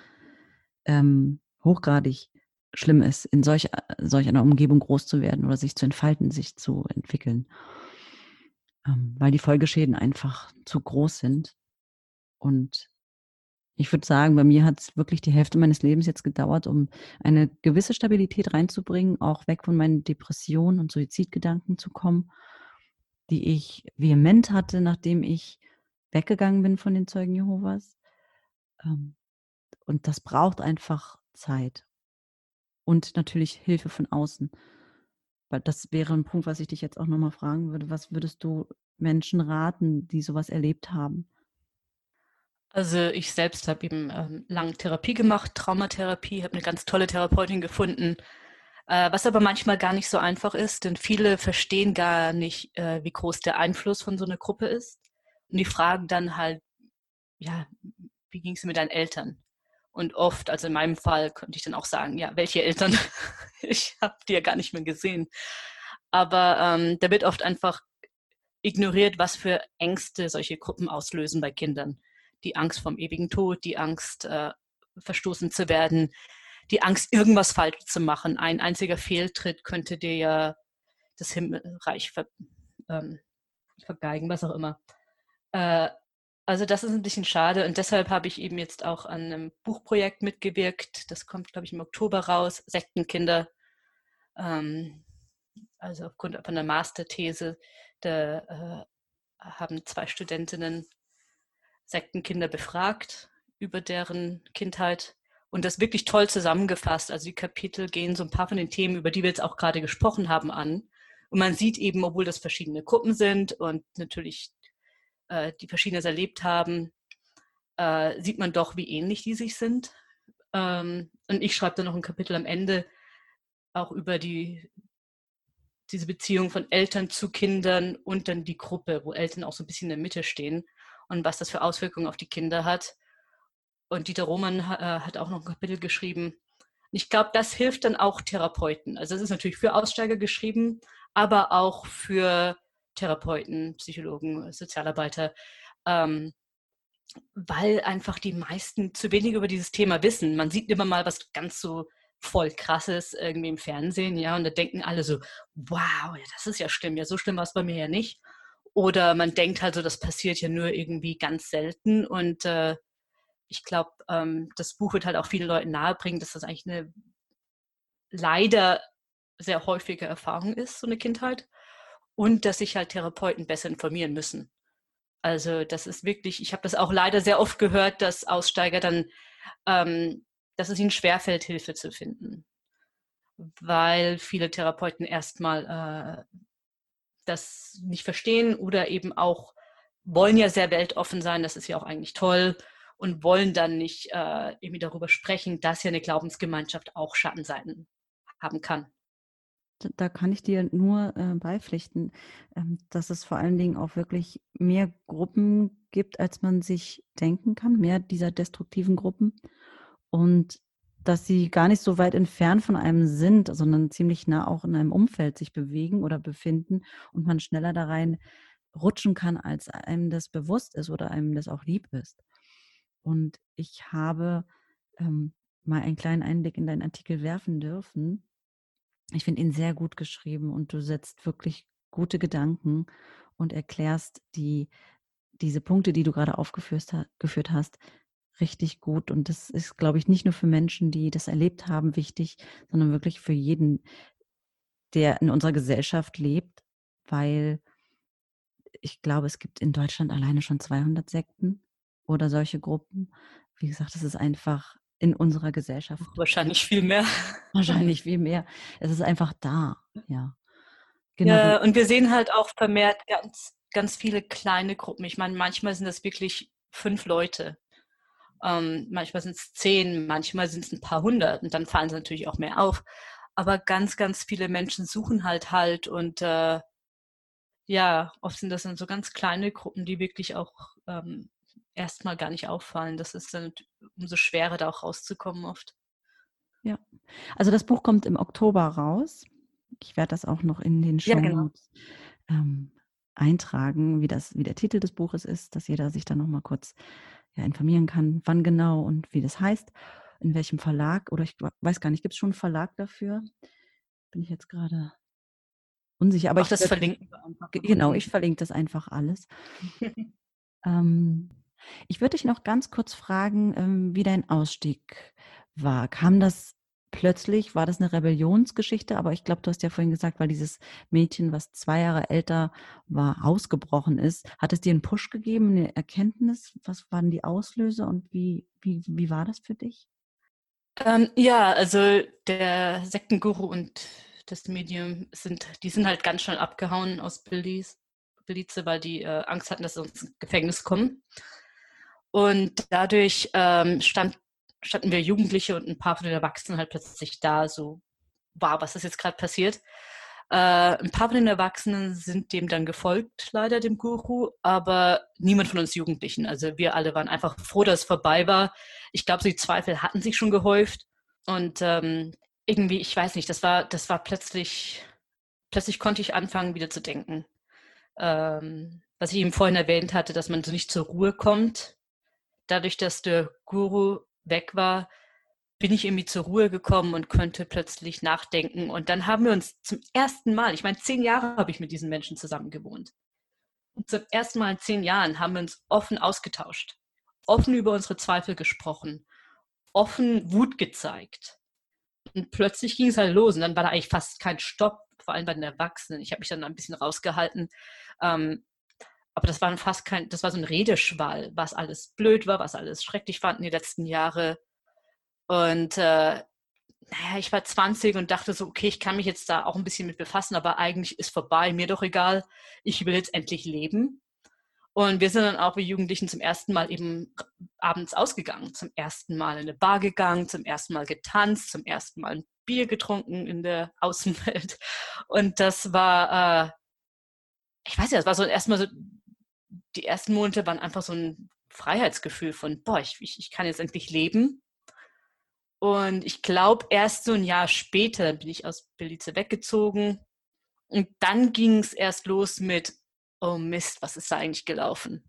hochgradig schlimm ist, in solch einer Umgebung groß zu werden oder sich zu entfalten, sich zu entwickeln. Weil die Folgeschäden einfach zu groß sind. Und ich würde sagen, bei mir hat es wirklich die Hälfte meines Lebens jetzt gedauert, um eine gewisse Stabilität reinzubringen, auch weg von meinen Depressionen und Suizidgedanken zu kommen, die ich vehement hatte, nachdem ich weggegangen bin von den Zeugen Jehovas. Und das braucht einfach Zeit und natürlich Hilfe von außen. Weil das wäre ein Punkt, was ich dich jetzt auch nochmal fragen würde. Was würdest du Menschen raten, die sowas erlebt haben? Also ich selbst habe eben lange Therapie gemacht, Traumatherapie, habe eine ganz tolle Therapeutin gefunden, was aber manchmal gar nicht so einfach ist, denn viele verstehen gar nicht, wie groß der Einfluss von so einer Gruppe ist. Und die fragen dann halt, ja, wie ging es mit deinen Eltern? Und oft, also in meinem Fall, konnte ich dann auch sagen, ja, welche Eltern? Ich habe die ja gar nicht mehr gesehen. Aber da wird oft einfach ignoriert, was für Ängste solche Gruppen auslösen bei Kindern. Die Angst vom ewigen Tod, die Angst, verstoßen zu werden, die Angst, irgendwas falsch zu machen. Ein einziger Fehltritt könnte dir ja das Himmelreich vergeigen, was auch immer. Also das ist ein bisschen schade und deshalb habe ich eben jetzt auch an einem Buchprojekt mitgewirkt. Das kommt, glaube ich, im Oktober raus. Sektenkinder. Also aufgrund von der Masterthese, da haben 2 Studentinnen Sektenkinder befragt über deren Kindheit und das wirklich toll zusammengefasst. Also die Kapitel gehen so ein paar von den Themen, über die wir jetzt auch gerade gesprochen haben, an. Und man sieht eben, obwohl das verschiedene Gruppen sind und natürlich die Verschiedenes erlebt haben, sieht man doch, wie ähnlich die sich sind. Und ich schreibe dann noch ein Kapitel am Ende auch über diese Beziehung von Eltern zu Kindern und dann die Gruppe, wo Eltern auch so ein bisschen in der Mitte stehen und was das für Auswirkungen auf die Kinder hat. Und Dieter Roman hat auch noch ein Kapitel geschrieben. Und ich glaube, das hilft dann auch Therapeuten. Also es ist natürlich für Aussteiger geschrieben, aber auch für Therapeuten, Psychologen, Sozialarbeiter, weil einfach die meisten zu wenig über dieses Thema wissen. Man sieht immer mal was ganz so voll Krasses irgendwie im Fernsehen, ja, und da denken alle so, wow, ja, das ist ja schlimm, ja, so schlimm war es bei mir ja nicht. Oder man denkt halt so, das passiert ja nur irgendwie ganz selten und ich glaube, das Buch wird halt auch vielen Leuten nahebringen, dass das eigentlich eine leider sehr häufige Erfahrung ist, so eine Kindheit. Und dass sich halt Therapeuten besser informieren müssen. Also das ist wirklich, ich habe das auch leider sehr oft gehört, dass Aussteiger dann, dass es ihnen schwerfällt, Hilfe zu finden. Weil viele Therapeuten erstmal das nicht verstehen oder eben auch wollen ja sehr weltoffen sein, das ist ja auch eigentlich toll und wollen dann nicht irgendwie darüber sprechen, dass ja eine Glaubensgemeinschaft auch Schattenseiten haben kann. Da kann ich dir nur beipflichten, dass es vor allen Dingen auch wirklich mehr Gruppen gibt, als man sich denken kann, mehr dieser destruktiven Gruppen. Und dass sie gar nicht so weit entfernt von einem sind, sondern ziemlich nah auch in einem Umfeld sich bewegen oder befinden und man schneller da rein rutschen kann, als einem das bewusst ist oder einem das auch lieb ist. Und ich habe mal einen kleinen Einblick in deinen Artikel werfen dürfen. Ich finde ihn sehr gut geschrieben und du setzt wirklich gute Gedanken und erklärst diese Punkte, die du gerade geführt hast, richtig gut. Und das ist, glaube ich, nicht nur für Menschen, die das erlebt haben, wichtig, sondern wirklich für jeden, der in unserer Gesellschaft lebt, weil ich glaube, es gibt in Deutschland alleine schon 200 Sekten oder solche Gruppen. Wie gesagt, es ist einfach in unserer Gesellschaft Wahrscheinlich viel mehr. wahrscheinlich viel mehr. Es ist einfach da, ja. Genau. Ja, und wir sehen halt auch vermehrt ganz, ganz viele kleine Gruppen. Ich meine, manchmal sind das wirklich 5 Leute. Manchmal sind es 10, manchmal sind es ein paar hundert und dann fallen sie natürlich auch mehr auf. Aber ganz, ganz viele Menschen suchen halt und ja, oft sind das dann so ganz kleine Gruppen, die wirklich auch erstmal gar nicht auffallen. Das ist dann umso schwerer, da auch rauszukommen oft. Ja, also das Buch kommt im Oktober raus. Ich werde das auch noch in den Ja, genau. Shownotes eintragen, wie der Titel des Buches ist, dass jeder sich dann noch mal kurz informieren kann, wann genau und wie das heißt, in welchem Verlag. Oder ich weiß gar nicht, gibt es schon einen Verlag dafür? Bin ich jetzt gerade unsicher. Aber Auch das verlinken wir einfach noch genau, unten. ich verlinke das einfach alles. Ich würde dich noch ganz kurz fragen, wie dein Ausstieg war. Kam das plötzlich? War das eine Rebellionsgeschichte? Aber ich glaube, du hast ja vorhin gesagt, weil dieses Mädchen, was 2 Jahre älter war, ausgebrochen ist. Hat es dir einen Push gegeben, eine Erkenntnis? Was waren die Auslöser und wie war das für dich? Ja, also der Sektenguru und das Medium die sind halt ganz schnell abgehauen aus Belize, weil die Angst hatten, dass sie ins Gefängnis kommen. Und dadurch standen wir Jugendliche und ein paar von den Erwachsenen halt plötzlich da, so, wow, was ist jetzt gerade passiert? Ein paar von den Erwachsenen sind dem dann gefolgt, leider dem Guru, aber niemand von uns Jugendlichen. Also wir alle waren einfach froh, dass es vorbei war. Ich glaube, so die Zweifel hatten sich schon gehäuft. Und irgendwie, ich weiß nicht, das war plötzlich konnte ich anfangen, wieder zu denken. Was ich eben vorhin erwähnt hatte, dass man so nicht zur Ruhe kommt. Dadurch, dass der Guru weg war, bin ich irgendwie zur Ruhe gekommen und konnte plötzlich nachdenken. Und dann haben wir uns zum ersten Mal, ich meine, 10 Jahre habe ich mit diesen Menschen zusammen gewohnt. Und zum ersten Mal in 10 Jahren haben wir uns offen ausgetauscht, offen über unsere Zweifel gesprochen, offen Wut gezeigt. Und plötzlich ging es halt los und dann war da eigentlich fast kein Stopp, vor allem bei den Erwachsenen. Ich habe mich dann ein bisschen rausgehalten. Aber das war das war so ein Redeschwall, was alles blöd war, was alles schrecklich fanden die letzten Jahre. Und ich war 20 und dachte so, okay, ich kann mich jetzt da auch ein bisschen mit befassen, aber eigentlich ist vorbei, mir doch egal. Ich will jetzt endlich leben. Und wir sind dann auch wie Jugendlichen zum ersten Mal eben abends ausgegangen, zum ersten Mal in eine Bar gegangen, zum ersten Mal getanzt, zum ersten Mal ein Bier getrunken in der Außenwelt. Und das war, ich weiß nicht, das war so erstmal so, die ersten Monate waren einfach so ein Freiheitsgefühl von, boah, ich kann jetzt endlich leben. Und ich glaube, erst so ein Jahr später bin ich aus Belize weggezogen. Und dann ging es erst los mit, oh Mist, was ist da eigentlich gelaufen?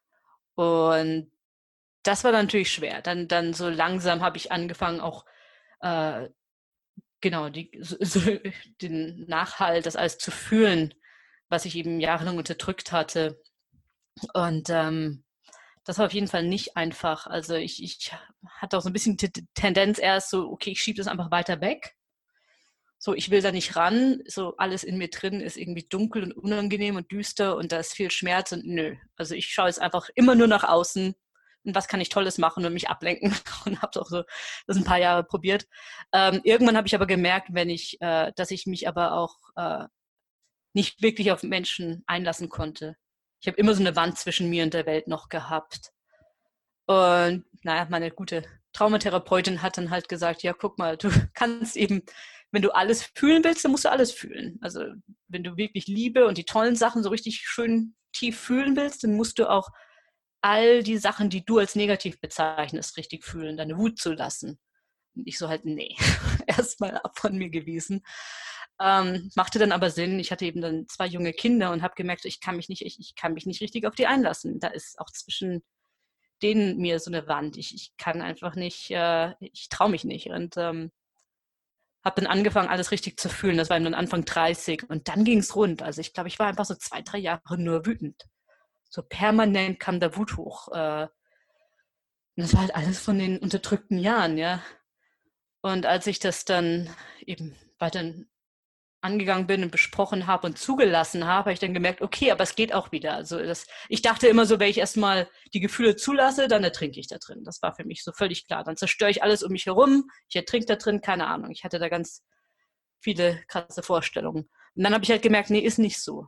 Und das war natürlich schwer. Dann so langsam habe ich angefangen, auch genau den Nachhall, das alles zu fühlen, was ich eben jahrelang unterdrückt hatte. Und das war auf jeden Fall nicht einfach. Also ich hatte auch so ein bisschen Tendenz erst so, okay, ich schiebe das einfach weiter weg. So, ich will da nicht ran. So, alles in mir drin ist irgendwie dunkel und unangenehm und düster und da ist viel Schmerz und nö. Also ich schaue jetzt einfach immer nur nach außen und was kann ich Tolles machen und mich ablenken und habe auch so das ein paar Jahre probiert. Irgendwann habe ich aber gemerkt, dass ich mich aber auch nicht wirklich auf Menschen einlassen konnte. Ich habe immer so eine Wand zwischen mir und der Welt noch gehabt. Und naja, meine gute Traumatherapeutin hat dann halt gesagt, ja, guck mal, du kannst eben, wenn du alles fühlen willst, dann musst du alles fühlen. Also wenn du wirklich Liebe und die tollen Sachen so richtig schön tief fühlen willst, dann musst du auch all die Sachen, die du als negativ bezeichnest, richtig fühlen, deine Wut zu lassen. Und ich so halt, nee, erstmal ab von mir gewesen. Machte dann aber Sinn. Ich hatte eben dann 2 junge Kinder und habe gemerkt, ich kann mich nicht richtig auf die einlassen. Da ist auch zwischen denen mir so eine Wand. Ich kann einfach nicht, ich traue mich nicht. Und habe dann angefangen, alles richtig zu fühlen. Das war dann Anfang 30 und dann ging es rund. Also ich glaube, ich war einfach so 2, 3 Jahre nur wütend. So permanent kam der Wut hoch. Und das war halt alles von den unterdrückten Jahren, ja. Und als ich das dann eben weiter angegangen bin und besprochen habe und zugelassen habe, habe ich dann gemerkt, okay, aber es geht auch wieder. Also ich dachte immer so, wenn ich erstmal die Gefühle zulasse, dann ertrinke ich da drin. Das war für mich so völlig klar. Dann zerstöre ich alles um mich herum, ich ertrinke da drin, keine Ahnung. Ich hatte da ganz viele krasse Vorstellungen. Und dann habe ich halt gemerkt, nee, ist nicht so.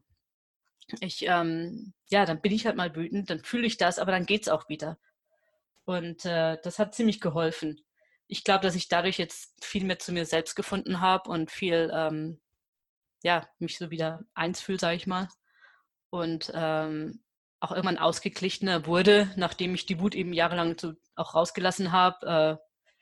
Dann bin ich halt mal wütend, dann fühle ich das, aber dann geht's auch wieder. Und das hat ziemlich geholfen. Ich glaube, dass ich dadurch jetzt viel mehr zu mir selbst gefunden habe und viel mich so wieder eins fühle, sage ich mal. Und auch irgendwann ausgeglichener wurde, nachdem ich die Wut eben jahrelang so auch rausgelassen habe,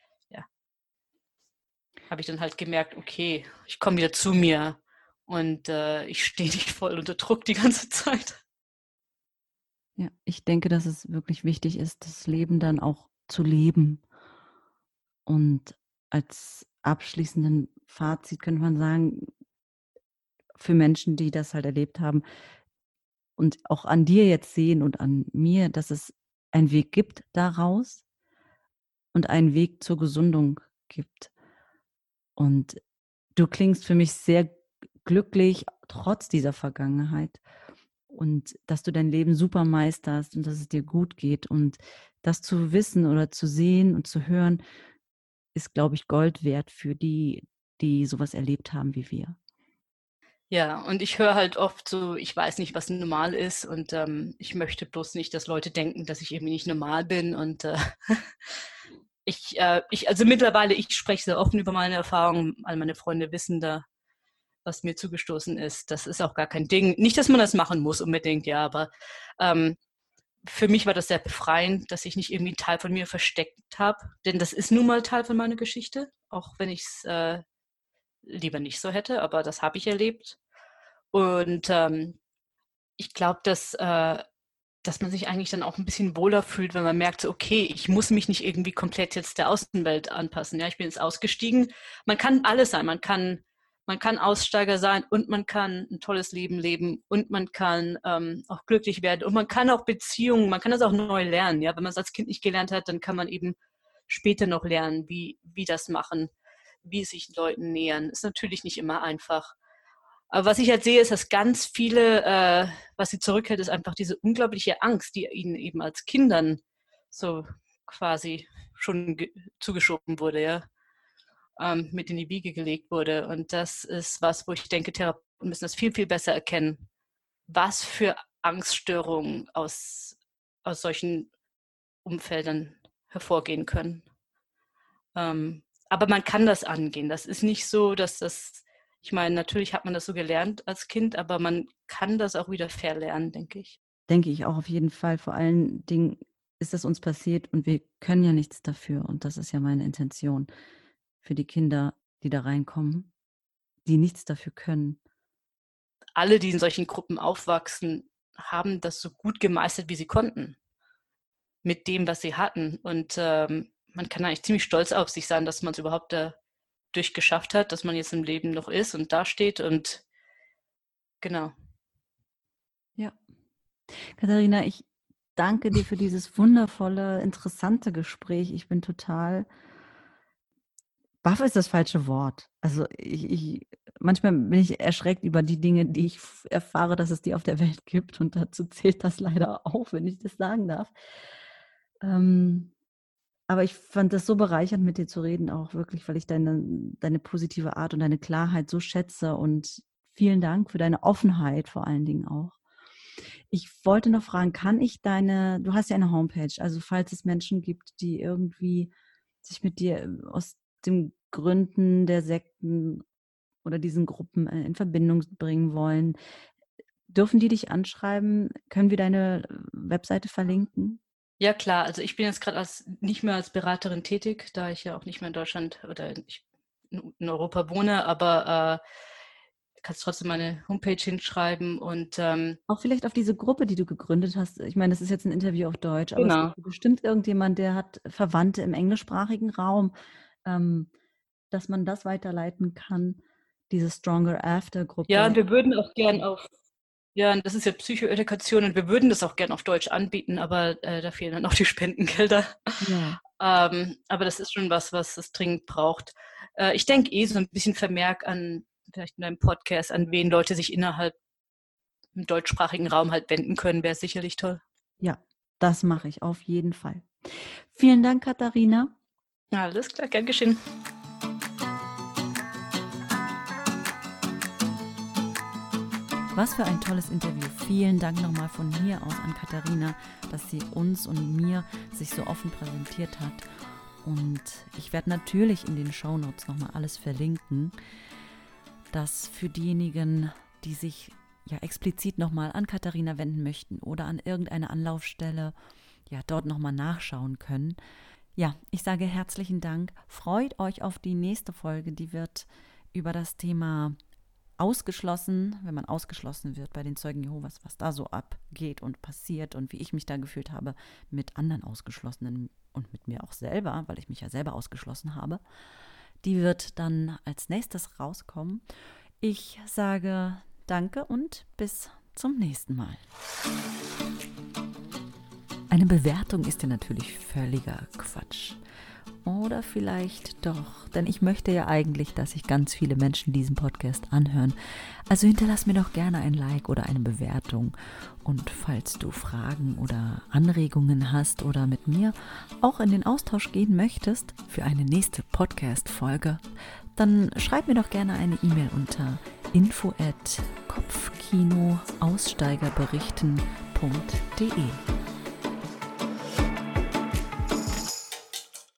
habe ich dann halt gemerkt, okay, ich komme wieder zu mir und ich stehe nicht voll unter Druck die ganze Zeit. Ja, ich denke, dass es wirklich wichtig ist, das Leben dann auch zu leben. Und als abschließenden Fazit könnte man sagen, für Menschen, die das halt erlebt haben und auch an dir jetzt sehen und an mir, dass es einen Weg gibt daraus und einen Weg zur Gesundung gibt. Und du klingst für mich sehr glücklich, trotz dieser Vergangenheit. Und dass du dein Leben super meisterst und dass es dir gut geht. Und das zu wissen oder zu sehen und zu hören, ist, glaube ich, Gold wert für die, die sowas erlebt haben wie wir. Ja, und ich höre halt oft so, ich weiß nicht, was normal ist und ich möchte bloß nicht, dass Leute denken, dass ich irgendwie nicht normal bin und also mittlerweile, ich spreche sehr offen über meine Erfahrungen, all meine Freunde wissen da, was mir zugestoßen ist. Das ist auch gar kein Ding. Nicht, dass man das machen muss unbedingt, ja, aber ähm, für mich war das sehr befreiend, dass ich nicht irgendwie einen Teil von mir versteckt habe, denn das ist nun mal Teil von meiner Geschichte, auch wenn ich es lieber nicht so hätte, aber das habe ich erlebt. Und ich glaube, dass man sich eigentlich dann auch ein bisschen wohler fühlt, wenn man merkt, so, okay, ich muss mich nicht irgendwie komplett jetzt der Außenwelt anpassen. Ja, ich bin jetzt ausgestiegen. Man kann alles sein. Man kann Aussteiger sein und man kann ein tolles Leben leben und man kann auch glücklich werden und man kann auch Beziehungen, man kann das auch neu lernen. Ja, wenn man es als Kind nicht gelernt hat, dann kann man eben später noch lernen, wie das machen, wie sich Leuten nähern. Ist natürlich nicht immer einfach. Aber was ich halt sehe, ist, dass ganz viele, was sie zurückhält, ist einfach diese unglaubliche Angst, die ihnen eben als Kindern so quasi schon zugeschoben wurde, ja, mit in die Wiege gelegt wurde. Und das ist was, wo ich denke, Therapeuten müssen das viel, viel besser erkennen, was für Angststörungen aus solchen Umfeldern hervorgehen können. Aber man kann das angehen. Das ist nicht so, dass das, ich meine, natürlich hat man das so gelernt als Kind, aber man kann das auch wieder verlernen, denke ich. Denke ich auch auf jeden Fall. Vor allen Dingen ist es uns passiert und wir können ja nichts dafür. Und das ist ja meine Intention für die Kinder, die da reinkommen, die nichts dafür können. Alle, die in solchen Gruppen aufwachsen, haben das so gut gemeistert, wie sie konnten, mit dem, was sie hatten. Und man kann eigentlich ziemlich stolz auf sich sein, dass man es überhaupt dadurch geschafft hat, dass man jetzt im Leben noch ist und dasteht. Und genau. Ja. Katharina, ich danke dir für dieses wundervolle, interessante Gespräch. Ich bin total, baff ist das falsche Wort. Also manchmal bin ich erschreckt über die Dinge, die ich erfahre, dass es die auf der Welt gibt. Und dazu zählt das leider auch, wenn ich das sagen darf. Aber ich fand das so bereichernd, mit dir zu reden, auch wirklich, weil ich deine positive Art und deine Klarheit so schätze und Vielen Dank für deine Offenheit vor allen Dingen auch. Ich wollte noch fragen, du hast ja eine Homepage, also falls es Menschen gibt, die irgendwie sich mit dir aus den Gründen der Sekten oder diesen Gruppen in Verbindung bringen wollen, dürfen die dich anschreiben? Können wir deine Webseite verlinken? Ja, klar. Also ich bin jetzt gerade nicht mehr als Beraterin tätig, da ich ja auch nicht mehr in Deutschland oder in Europa wohne, aber kannst trotzdem meine Homepage hinschreiben und auch vielleicht auf diese Gruppe, die du gegründet hast. Ich meine, das ist jetzt ein Interview auf Deutsch, aber es genau. gibt bestimmt irgendjemand, der hat Verwandte im englischsprachigen Raum, dass man das weiterleiten kann, diese Stronger After Gruppe. Ja, und wir würden auch gern und das ist ja Psychoedukation und wir würden das auch gern auf Deutsch anbieten, aber da fehlen dann auch die Spendengelder. Ja. Aber das ist schon was es dringend braucht. Ich denke so ein bisschen Vermerk vielleicht in deinem Podcast, an wen Leute sich innerhalb im deutschsprachigen Raum halt wenden können, wäre sicherlich toll. Ja, das mache ich auf jeden Fall. Vielen Dank, Katharina. Ja, alles klar, gern geschehen. Was für ein tolles Interview. Vielen Dank nochmal von mir aus an Katharina, dass sie uns und mir sich so offen präsentiert hat. Und ich werde natürlich in den Shownotes nochmal alles verlinken, dass für diejenigen, die sich ja explizit nochmal an Katharina wenden möchten oder an irgendeine Anlaufstelle, ja dort nochmal nachschauen können. Ja, ich sage herzlichen Dank. Freut euch auf die nächste Folge, die wird über das Thema ausgeschlossen, wenn man ausgeschlossen wird bei den Zeugen Jehovas, was da so abgeht und passiert und wie ich mich da gefühlt habe mit anderen Ausgeschlossenen und mit mir auch selber, weil ich mich ja selber ausgeschlossen habe. Die wird dann als nächstes rauskommen. Ich sage danke und bis zum nächsten Mal. Eine Bewertung ist ja natürlich völliger Quatsch. Oder vielleicht doch, denn ich möchte ja eigentlich, dass sich ganz viele Menschen diesen Podcast anhören. Also hinterlass mir doch gerne ein Like oder eine Bewertung. Und falls du Fragen oder Anregungen hast oder mit mir auch in den Austausch gehen möchtest für eine nächste Podcast-Folge, dann schreib mir doch gerne eine E-Mail unter info@kopfkinoaussteigerberichten.de.